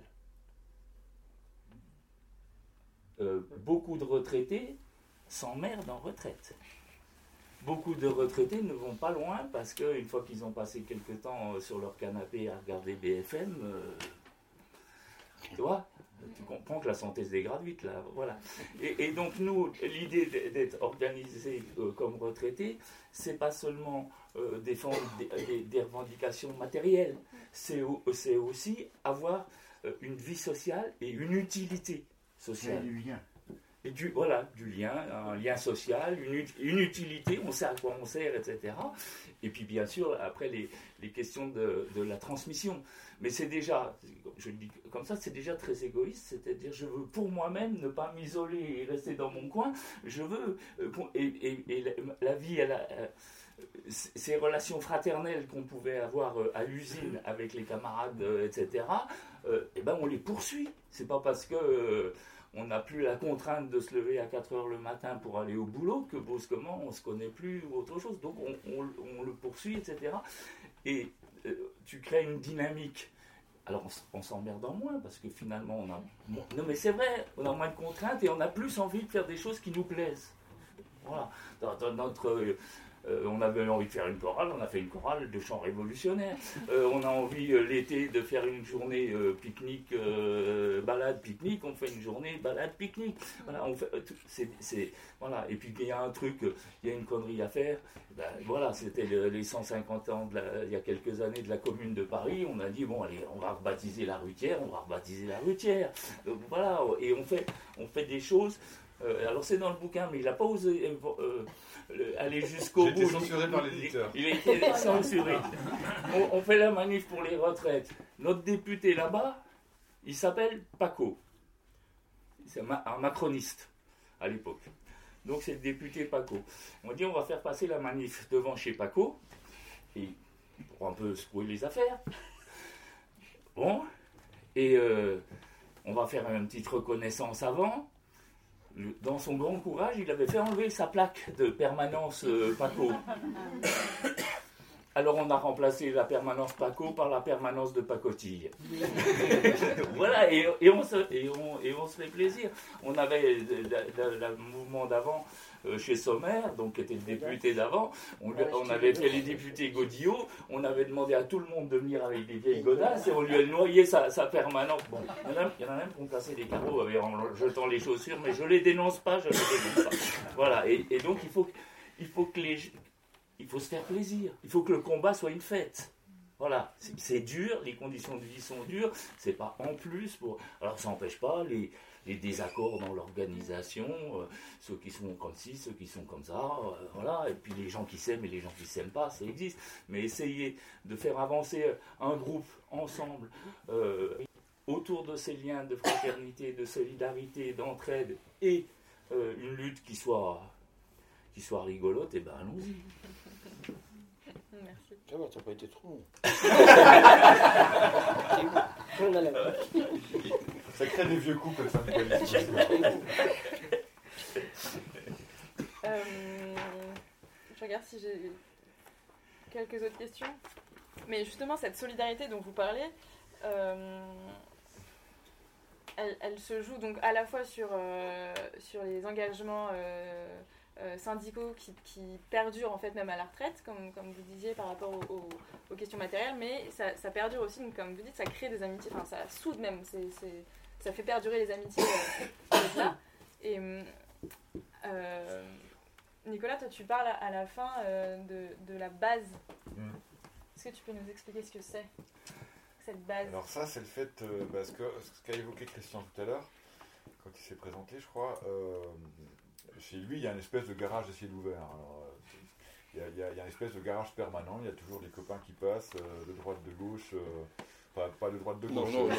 Beaucoup de retraités s'emmerdent en retraite. Beaucoup de retraités ne vont pas loin parce qu'une fois qu'ils ont passé quelques temps sur leur canapé à regarder BFM, tu vois, tu comprends que la santé se dégrade vite, là, voilà. Et donc nous, l'idée d'être organisé comme retraité, c'est pas seulement défendre des revendications matérielles, c'est aussi avoir une vie sociale et une utilité sociale. Et du lien. Et du lien, un lien social, une utilité, on sait à quoi on sert, etc. Et puis bien sûr, après les questions de la transmission. Mais c'est déjà, je le dis comme ça, c'est déjà très égoïste, c'est-à-dire je veux pour moi-même ne pas m'isoler et rester dans mon coin, je veux, et la vie, ces relations fraternelles qu'on pouvait avoir à l'usine avec les camarades, etc., on les poursuit. C'est pas parce que... on n'a plus la contrainte de se lever à 4 heures le matin pour aller au boulot, que brusquement on ne se connaît plus ou autre chose. Donc on le poursuit, etc. Et tu crées une dynamique. Alors on s'emmerde en moins, parce que finalement on a... Non mais c'est vrai, on a moins de contraintes et on a plus envie de faire des choses qui nous plaisent. Voilà. Dans notre... on avait envie de faire une chorale, on a fait une chorale de chants révolutionnaires. On a envie l'été de faire une journée pique-nique, balade pique-nique, on fait une journée balade pique-nique. Voilà, on fait, voilà. Et puis il y a un truc, il y a une connerie à faire. Voilà, c'était les 150 ans il y a quelques années de la Commune de Paris. On a dit bon allez, on va rebaptiser la Rutière, voilà, et on fait des choses. Alors c'est dans le bouquin, mais il n'a pas osé aller jusqu'au bout. J'ai été censuré par l'éditeur. Il a été censuré. On fait la manif pour les retraites. Notre député là-bas, il s'appelle Paco. C'est un macroniste à l'époque. Donc c'est le député Paco. On dit on va faire passer la manif devant chez Paco, et pour un peu secouer les affaires. Bon, et on va faire une petite reconnaissance avant. Dans son grand courage, il avait fait enlever sa plaque de permanence Paco. Alors on a remplacé la permanence Paco par la permanence de pacotille. Voilà, et on se fait plaisir. On avait le mouvement d'avant chez Sommer, donc qui était le député d'avant. On avait fait les députés Godillot. On avait demandé à tout le monde de venir avec des vieilles godasses et on lui a noyé sa permanence. Bon, il y en a même qui ont cassé des carreaux en jetant les chaussures, mais je les dénonce pas, Voilà, et donc il faut que il faut se faire plaisir. Il faut que le combat soit une fête. Voilà, c'est dur, les conditions de vie sont dures, c'est pas en plus pour... Alors ça n'empêche pas les désaccords dans l'organisation, ceux qui sont comme ci, ceux qui sont comme ça, voilà, et puis les gens qui s'aiment et les gens qui s'aiment pas, ça existe. Mais essayer de faire avancer un groupe ensemble autour de ces liens de fraternité, de solidarité, d'entraide et une lutte qui soit rigolote, et ben allons-y. Merci. Ça va, t'as pas été trop long. Ça crée des vieux couples, ça. Je regarde si j'ai quelques autres questions. Mais justement, cette solidarité dont vous parlez, elle se joue donc à la fois sur les engagements syndicaux qui perdurent en fait même à la retraite, comme vous disiez par rapport aux questions matérielles, mais ça perdure aussi, donc, comme vous dites, ça crée des amitiés, enfin ça soude même, ça fait perdurer les amitiés avec ça. Et Nicolas, toi tu parles à la fin de la base. Est-ce que tu peux nous expliquer ce que c'est, cette base? Alors ça, c'est le fait, ce qu'a évoqué Christian tout à l'heure, quand il s'est présenté, je crois, chez lui, il y a une espèce de garage de ciel ouvert. Alors, il y a une espèce de garage permanent, il y a toujours des copains qui passent, de droite, de gauche, pas de droite, de gauche. Non.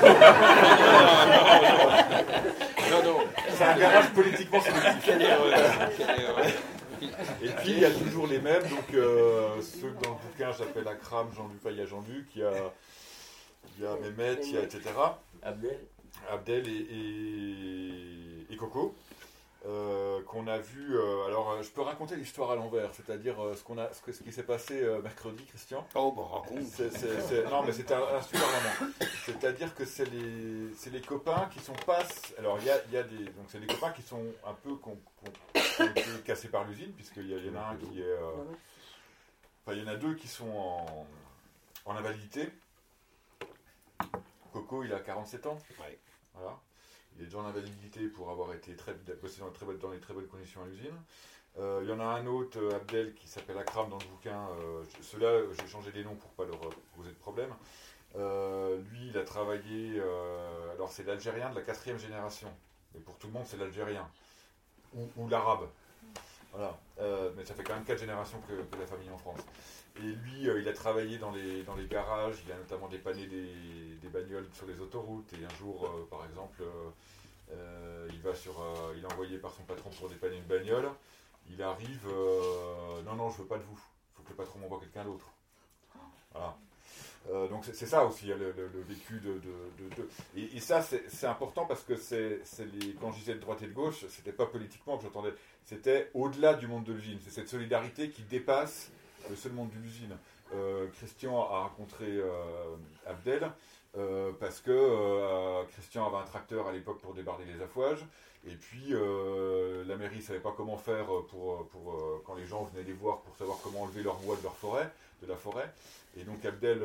C'est un garage politiquement sélectif. Et puis il y a toujours les mêmes, donc ceux que dans le bouquin j'appelle Akram, Jean-Luc, il y a Jean-Luc, il y a Mehmet, il y a etc. Abdel et Coco, qu'on a vu. Alors je peux raconter l'histoire à l'envers, c'est-à-dire ce qui s'est passé mercredi, Christian. Oh bah raconte. Non mais c'était un super moment. C'est-à-dire que c'est les copains qui sont pas. Alors il y a des, donc c'est des copains qui sont un peu qui ont été cassés par l'usine, puisqu'il y en a un qui est. Enfin il y en a deux qui sont en invalidité. Coco il a 47 ans. Ouais. Voilà. Il est déjà en invalidité pour avoir été bossé dans les très bonnes conditions à l'usine. Il y en a un autre, Abdel, qui s'appelle Akram dans le bouquin. Ceux-là, j'ai changé les noms pour ne pas leur poser de problème. Lui, il a travaillé... alors, c'est l'Algérien de la 4e génération. Mais pour tout le monde, c'est l'Algérien. Ou l'Arabe. Voilà. Mais ça fait quand même 4 générations que la famille en France. Et lui, il a travaillé dans les garages. Il a notamment dépanné des bagnoles sur les autoroutes. Et un jour, par exemple, il est envoyé par son patron pour dépanner une bagnole. Il arrive, non, je veux pas de vous. Il faut que le patron m'envoie quelqu'un d'autre. Voilà. Donc c'est ça aussi, le vécu et ça c'est important parce que quand je disais de droite et de gauche, c'était pas politiquement que j'entendais, c'était au-delà du monde de l'usine. C'est cette solidarité qui dépasse le seul monde de l'usine. Christian a rencontré Abdel parce que Christian avait un tracteur à l'époque pour débarder les affouages. Et puis la mairie ne savait pas comment faire pour quand les gens venaient les voir pour savoir comment enlever leur bois de la forêt. Et donc Abdel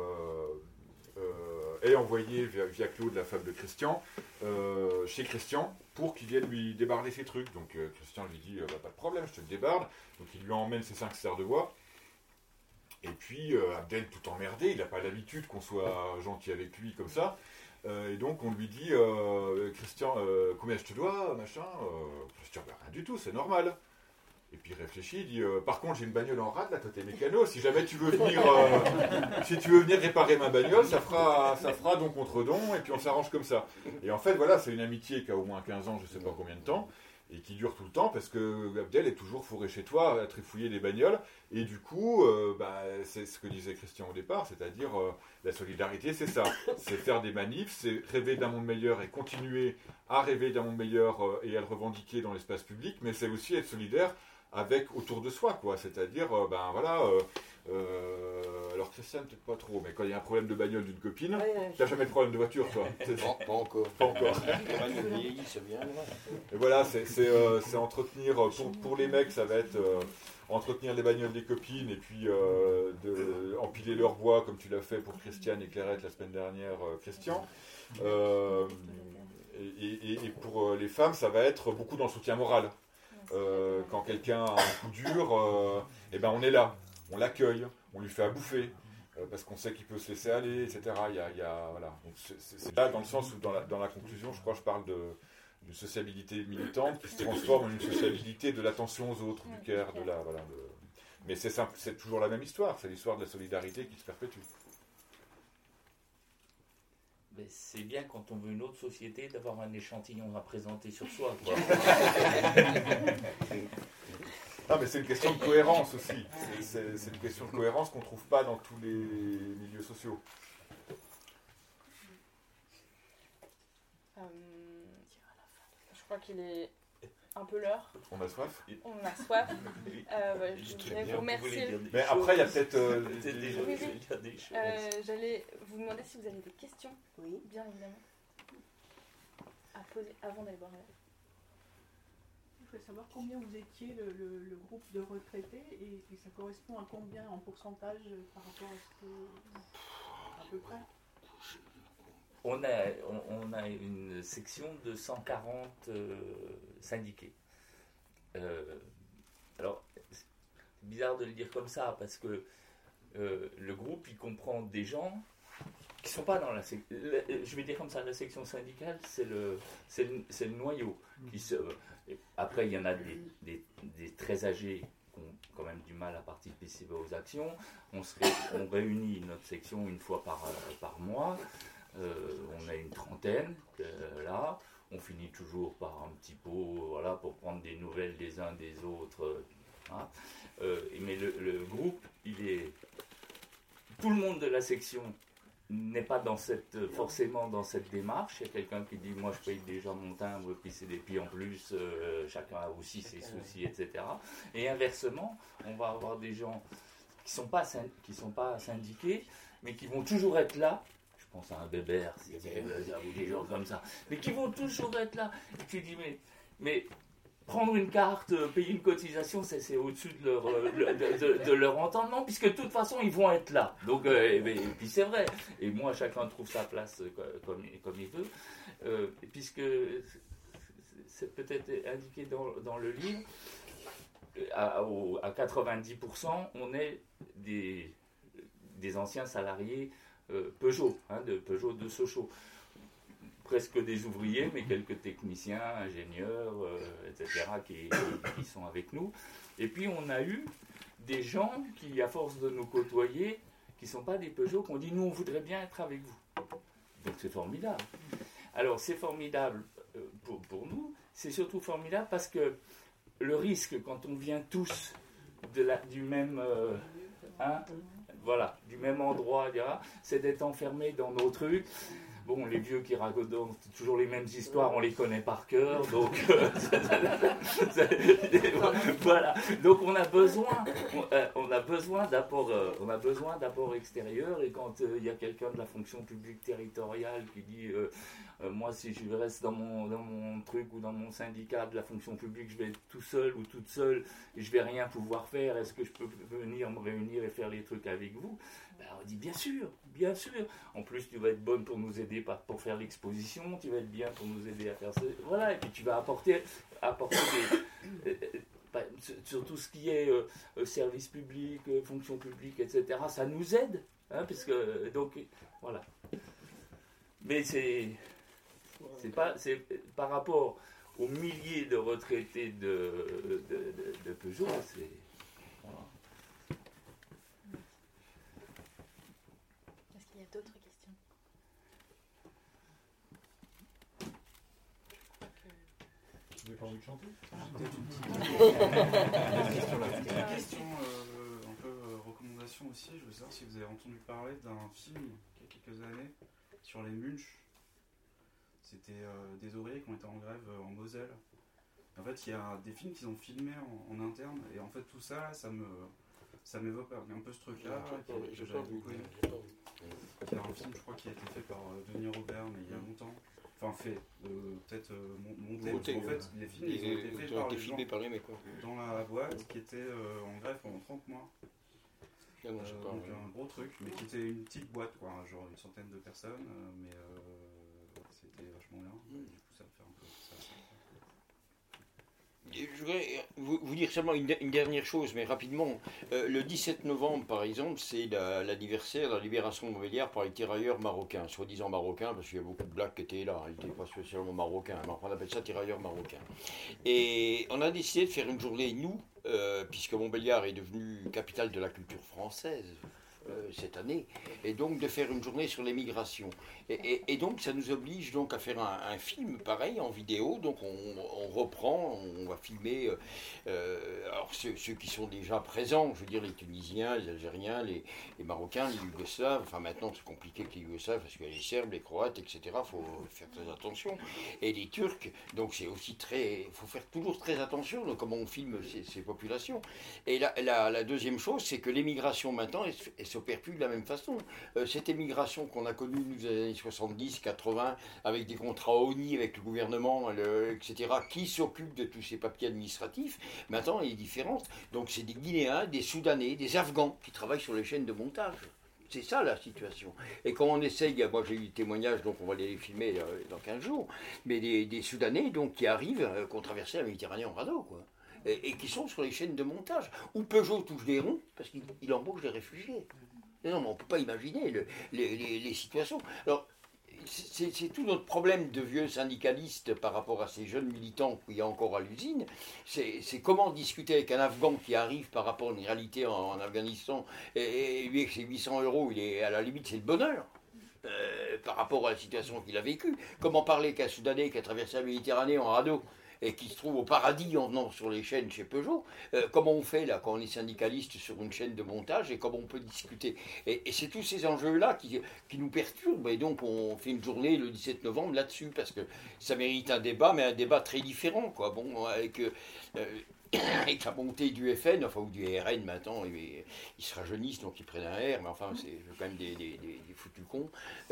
est envoyé via Claude, la femme de Christian, chez Christian pour qu'il vienne lui débarder ses trucs. Donc Christian lui dit pas de problème, je te le débarde. Donc il lui emmène ses 5 serres de bois. Et puis Abdel, tout emmerdé, il n'a pas l'habitude qu'on soit gentil avec lui comme ça. Et donc on lui dit Christian, combien je te dois, machin. Christian, rien du tout, c'est normal. Et puis il réfléchit, il dit par contre j'ai une bagnole en rade là, toi t'es mécano, si jamais tu veux venir réparer ma bagnole, ça fera don contre don et puis on s'arrange comme ça. Et en fait voilà, c'est une amitié qui a au moins 15 ans, je sais pas combien de temps, et qui dure tout le temps parce que Abdel est toujours fourré chez toi à trifouiller des bagnoles. Et du coup, c'est ce que disait Christian au départ, c'est-à-dire la solidarité, c'est ça. C'est faire des manifs, c'est rêver d'un monde meilleur et continuer à rêver d'un monde meilleur et à le revendiquer dans l'espace public, mais c'est aussi être solidaire avec autour de soi, quoi. C'est-à-dire, alors Christian, peut-être pas trop, mais quand il y a un problème de bagnole d'une copine, t'as jamais de problème de voiture, toi. Pas encore. Pas encore. C'est bien. Et voilà, c'est entretenir, pour les mecs, ça va être entretenir les bagnoles des copines et puis empiler leur bois, comme tu l'as fait pour Christiane et Clairette la semaine dernière, Christian. Et pour les femmes, ça va être beaucoup dans le soutien moral. Quand quelqu'un a un coup dur, eh ben on est là, on l'accueille, on lui fait à bouffer. Parce qu'on sait qu'il peut se laisser aller, etc. Voilà. Donc c'est là dans le sens où dans la conclusion, je crois que je parle d'une sociabilité militante qui se transforme en une sociabilité de l'attention aux autres, du care, Mais c'est simple, c'est toujours la même histoire, c'est l'histoire de la solidarité qui se perpétue. Mais c'est bien quand on veut une autre société d'avoir un échantillon à présenter sur soi, quoi. Non, mais c'est une question de cohérence aussi. C'est une question de cohérence qu'on ne trouve pas dans tous les milieux sociaux. Je crois qu'il est un peu l'heure. On a soif. On a soif. Je voudrais vous remercier. Mais après, il y a peut-être des choses. J'allais vous demander si vous avez des questions. Oui. Bien évidemment. À poser avant d'aller boire un verre. Je voulais savoir combien vous étiez le groupe de retraités et ça correspond à combien en pourcentage par rapport à ce que. À peu près. On a une section de 140 syndiqués. Alors, c'est bizarre de le dire comme ça, parce que le groupe, il comprend des gens qui ne sont pas dans la section. Je vais dire comme ça, la section syndicale, c'est le noyau. Après, il y en a des très âgés qui ont quand même du mal à participer aux actions. On réunit notre section une fois par mois. On a une trentaine là, on finit toujours par un petit pot, voilà, pour prendre des nouvelles des uns des autres. Hein. Mais le groupe, tout le monde de la section n'est pas forcément dans cette démarche. Il y a quelqu'un qui dit moi je paye déjà mon timbre, puis en plus chacun a aussi ses soucis, etc. Et inversement, on va avoir des gens qui sont pas syndiqués, mais qui vont toujours être là. Je pense à un Bébert, des gens comme ça, mais qui vont toujours être là. Et tu dis, mais prendre une carte, payer une cotisation, c'est au-dessus de leur entendement, puisque de toute façon, ils vont être là. Donc, et puis c'est vrai. Et moi, chacun trouve sa place comme il veut, puisque c'est peut-être indiqué dans le livre, à 90%, on est des anciens salariés Peugeot, de Peugeot de Sochaux. Presque des ouvriers, mais quelques techniciens, ingénieurs, etc., qui sont avec nous. Et puis on a eu des gens qui, à force de nous côtoyer, qui ne sont pas des Peugeot, qui ont dit « nous, on voudrait bien être avec vous ». Donc c'est formidable. Alors c'est formidable pour nous, c'est surtout formidable parce que le risque, quand on vient tous du même... du même endroit, c'est d'être enfermé dans nos trucs. Bon, les vieux qui racontent toujours les mêmes histoires, on les connaît par cœur, donc voilà. Donc on a besoin d'apport extérieur. Et quand il y a quelqu'un de la fonction publique territoriale qui dit moi, si je reste dans mon truc ou dans mon syndicat de la fonction publique, je vais être tout seul ou toute seule et je vais rien pouvoir faire. Est-ce que je peux venir me réunir et faire les trucs avec vous ? Ben, on dit bien sûr. En plus, tu vas être bonne pour nous aider pour faire l'exposition, tu vas être bien pour nous aider à faire ça. Voilà, et puis tu vas apporter sur tout ce qui est service public, fonction publique, etc. Ça nous aide, parce que donc voilà. Mais c'est par rapport aux milliers de retraités de Peugeot, c'est voilà. Est-ce qu'il y a d'autres questions ? Vous n'avez pas envie de chanter ? Une question un peu recommandation aussi. Je veux savoir si vous avez entendu parler d'un film il y a quelques années sur les Munch. C'était des ouvriers qui ont été en grève en Moselle. En fait, il y a des films qu'ils ont filmés en interne, et en fait tout ça, ça m'évoque un peu ce truc-là que j'avais beaucoup aimé. C'est un film, je crois, qui a été fait par Denis Robert, mais il y a longtemps. Enfin, peut-être monté. En fait, les films, ils ont été faits par les gens dans la boîte qui était en grève pendant 30 mois. Donc un gros truc, mais qui était une petite boîte, quoi, genre une centaine de personnes, mais c'était vachement bien. Du coup, ça me fait un peu ça. je voudrais vous dire seulement une dernière chose, mais rapidement. Le 17 novembre, par exemple, c'est l'anniversaire de la libération de Montbéliard par les tirailleurs marocains, soi-disant marocains, parce qu'il y a beaucoup de blacks qui étaient là, ils n'étaient pas spécialement marocains, mais on appelle ça tirailleurs marocains. Et on a décidé de faire une journée, nous, puisque Montbéliard est devenu capitale de la culture française, cette année, et donc de faire une journée sur l'émigration. Et donc ça nous oblige donc à faire un film pareil en vidéo, donc on reprend, on va filmer alors ceux qui sont déjà présents, je veux dire les Tunisiens, les Algériens, les Marocains, les Yougoslaves, enfin maintenant c'est compliqué avec les Yougoslaves parce qu'il y a les Serbes, les Croates, etc., il faut faire très attention, et les Turcs, donc c'est aussi il faut faire toujours très attention de comment on filme ces populations. Et la deuxième chose, c'est que l'émigration maintenant, elle s'opère plus de la même façon. Cette émigration qu'on a connue nous dans les années 70, 80, avec des contrats ONI avec le gouvernement, etc., qui s'occupe de tous ces papiers administratifs, maintenant elle est différente. Donc c'est des Guinéens, des Soudanais, des Afghans qui travaillent sur les chaînes de montage. C'est ça la situation. Et quand on essaye, moi j'ai eu des témoignages, donc on va les filmer dans 15 jours, mais des Soudanais donc, qui arrivent, qui ont traversé la Méditerranée en radeau, quoi. Et qui sont sur les chaînes de montage. Où Peugeot touche des ronds, parce qu'il embauche des réfugiés. Non, mais on ne peut pas imaginer les situations. Alors, c'est tout notre problème de vieux syndicalistes par rapport à ces jeunes militants qu'il y a encore à l'usine. C'est comment discuter avec un Afghan qui arrive par rapport à une réalité en Afghanistan, et lui, avec ses 800 €, il est à la limite, c'est le bonheur. Par rapport à la situation qu'il a vécue. Comment parler qu'un Soudanais qui a traversé la Méditerranée en radeau et qui se trouve au paradis en venant sur les chaînes chez Peugeot, comment on fait là quand on est syndicaliste sur une chaîne de montage et comment on peut discuter. Et c'est tous ces enjeux-là qui nous perturbent, et donc on fait une journée le 17 novembre là-dessus, parce que ça mérite un débat, mais un débat très différent, quoi. Bon, avec la montée du FN, enfin, ou du RN maintenant, ils se rajeunissent, donc ils prennent un R, mais enfin, c'est quand même des foutus cons.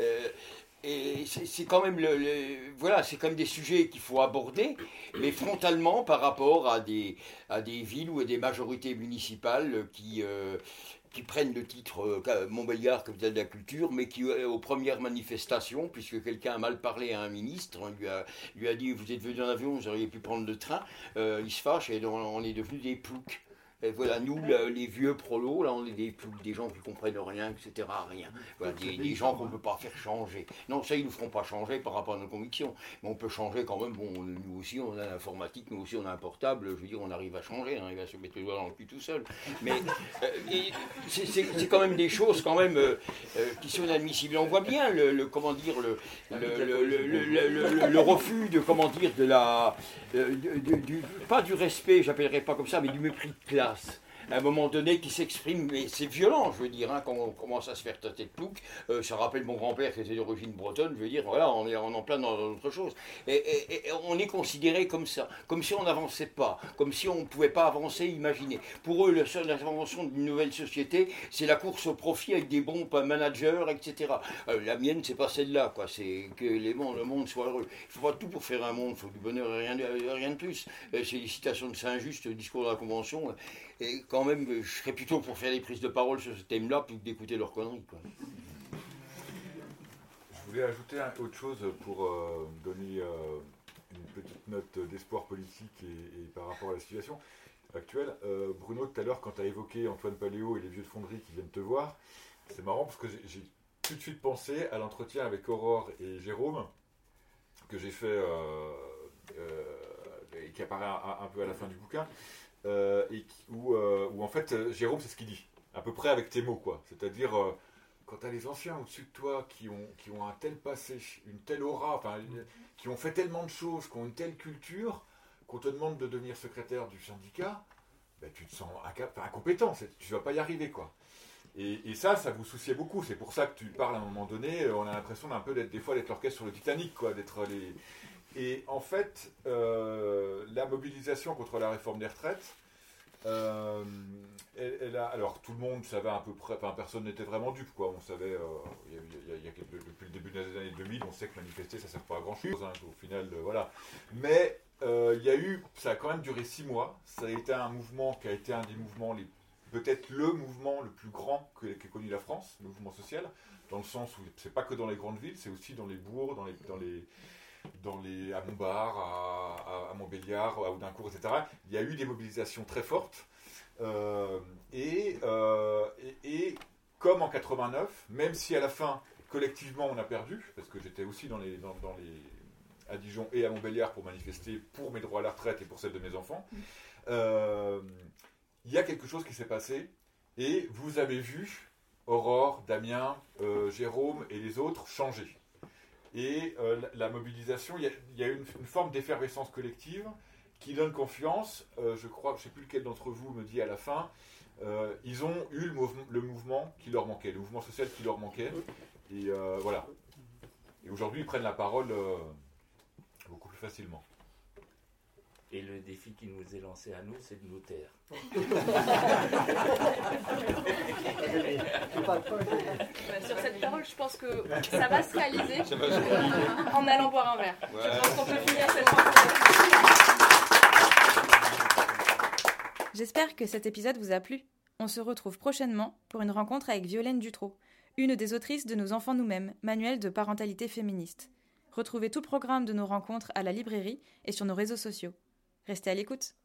Et c'est quand même voilà, c'est quand même des sujets qu'il faut aborder, mais frontalement par rapport à des villes ou à des majorités municipales qui prennent le titre Montbéliard capitale de la culture, mais qui aux premières manifestations, puisque quelqu'un a mal parlé à un ministre, on lui a dit vous êtes venu en avion, vous auriez pu prendre le train, il se fâche et on est devenus des ploucs. Et voilà, nous, les vieux prolos, là, on est des gens qui comprennent rien, etc. Rien. Voilà, des gens qu'on ne peut pas faire changer. Non, ça, ils ne nous feront pas changer par rapport à nos convictions. Mais on peut changer quand même. Bon, nous aussi, on a l'informatique, nous aussi, on a un portable. Je veux dire, on arrive à changer, on arrive à se mettre le doigt dans le cul tout seul. Mais c'est quand même des choses, quand même, qui sont inadmissibles. On voit bien comment dire, le refus de, comment dire, de la... pas du respect, j'appellerais pas comme ça, mais du mépris de classe. À un moment donné, qui s'exprime, mais c'est violent, je veux dire, hein, quand on commence à se faire tâter de plouc. Ça rappelle mon grand-père qui était d'origine bretonne, je veux dire, voilà, on est en plein dans autre chose. Et on est considéré comme ça, comme si on n'avançait pas, comme si on ne pouvait pas avancer, imaginer. Pour eux, l'invention d'une nouvelle société, c'est la course au profit avec des bons managers, etc. La mienne, c'est pas celle-là, quoi. C'est que le monde soit heureux. Il faut pas tout pour faire un monde, il faut du bonheur et rien de plus. C'est les citations de Saint-Just, le discours de la Convention. Et quand même, je serais plutôt pour faire des prises de parole sur ce thème-là, plutôt que d'écouter leurs conneries, quoi. Je voulais ajouter autre chose pour donner une petite note d'espoir politique et par rapport à la situation actuelle. Bruno, tout à l'heure, quand tu as évoqué Antoine Paléo et les vieux de fonderie qui viennent te voir, c'est marrant parce que j'ai tout de suite pensé à l'entretien avec Aurore et Jérôme que j'ai fait et qui apparaît un peu à la fin du bouquin. Où en fait Jérôme c'est ce qu'il dit à peu près avec tes mots, quoi. C'est-à-dire quand tu as les anciens au-dessus de toi qui ont un tel passé, une telle aura, enfin qui ont fait tellement de choses, qui ont une telle culture, qu'on te demande de devenir secrétaire du syndicat, ben, tu te sens incompétent, tu vas pas y arriver, quoi. Et ça vous souciait beaucoup. C'est pour ça que tu parles à un moment donné, on a l'impression des fois d'être l'orchestre sur le Titanic, quoi, d'être les... Et en fait, la mobilisation contre la réforme des retraites, alors tout le monde savait à peu près, enfin personne n'était vraiment dupe, quoi. On savait, depuis le début des années 2000, on sait que manifester ça sert pas à grand chose, hein, au final, voilà. Mais ça a quand même duré 6 mois. Ça a été un mouvement qui a été un des mouvements peut-être le mouvement le plus grand qu'ait connu la France, le mouvement social, dans le sens où c'est pas que dans les grandes villes, c'est aussi dans les bourgs, à Montbard, à Montbéliard, à Audincourt, etc. Il y a eu des mobilisations très fortes. Et comme en 89, même si à la fin, collectivement, on a perdu, parce que j'étais aussi à Dijon et à Montbéliard pour manifester pour mes droits à la retraite et pour celle de mes enfants, il y a quelque chose qui s'est passé, et vous avez vu Aurore, Damien, Jérôme et les autres changer. Et la mobilisation, il y a une forme d'effervescence collective qui donne confiance. Je crois, je ne sais plus lequel d'entre vous me dit à la fin, ils ont eu le mouvement qui leur manquait, le mouvement social qui leur manquait. Et voilà. Et aujourd'hui, ils prennent la parole beaucoup plus facilement. Et le défi qui nous est lancé à nous, c'est de nous taire. Sur cette parole, je pense que ça va se réaliser en allant boire un verre. Ouais. Je pense qu'on peut finir cette rencontre. J'espère que cet épisode vous a plu. On se retrouve prochainement pour une rencontre avec Violaine Dutrot, une des autrices de Nos enfants nous-mêmes, manuel de parentalité féministe. Retrouvez tout le programme de nos rencontres à la librairie et sur nos réseaux sociaux. Restez à l'écoute.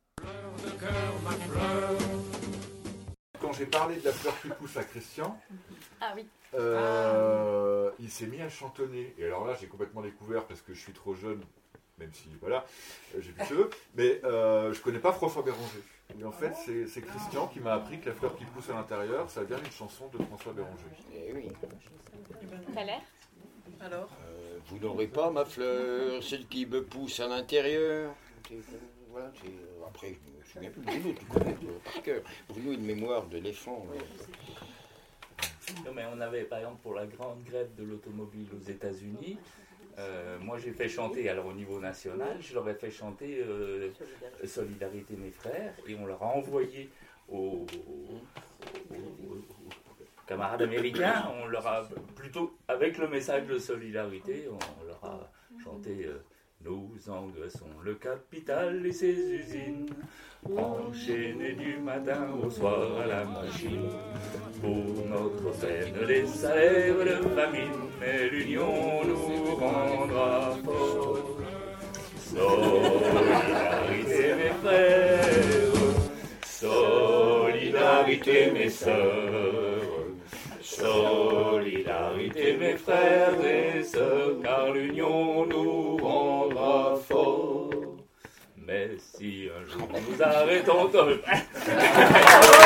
Quand j'ai parlé de la fleur qui pousse à Christian, oui. Il s'est mis à chantonner. Et alors là, j'ai complètement découvert, parce que je suis trop jeune, même si, voilà, j'ai plus de cheveux, mais je connais pas François Béranger. Mais en fait, c'est Christian qui m'a appris que la fleur qui pousse à l'intérieur, ça vient d'une chanson de François Béranger. Eh oui. T'as l'air ? Alors vous n'aurez pas ma fleur, celle qui me pousse à l'intérieur. Voilà, après, je me souviens plus. Bruno, tu connais par cœur. Bruno a une mémoire d'éléphant. Non, mais on avait, par exemple, pour la grande grève de l'automobile aux États-Unis, moi j'ai fait chanter, alors au niveau national, je leur ai fait chanter Solidarité mes frères, et on leur a envoyé aux camarades américains, on leur a plutôt, avec le message de solidarité, on leur a chanté nous engraissons le capital et ses usines, enchaînés du matin au soir à la machine, pour notre peine les salaires de famine, mais l'union nous rendra forts. Solidarité mes frères, solidarité mes sœurs, solidarité mes frères et sœurs, car l'union nous rendra forts. Mais si un jour nous arrêtons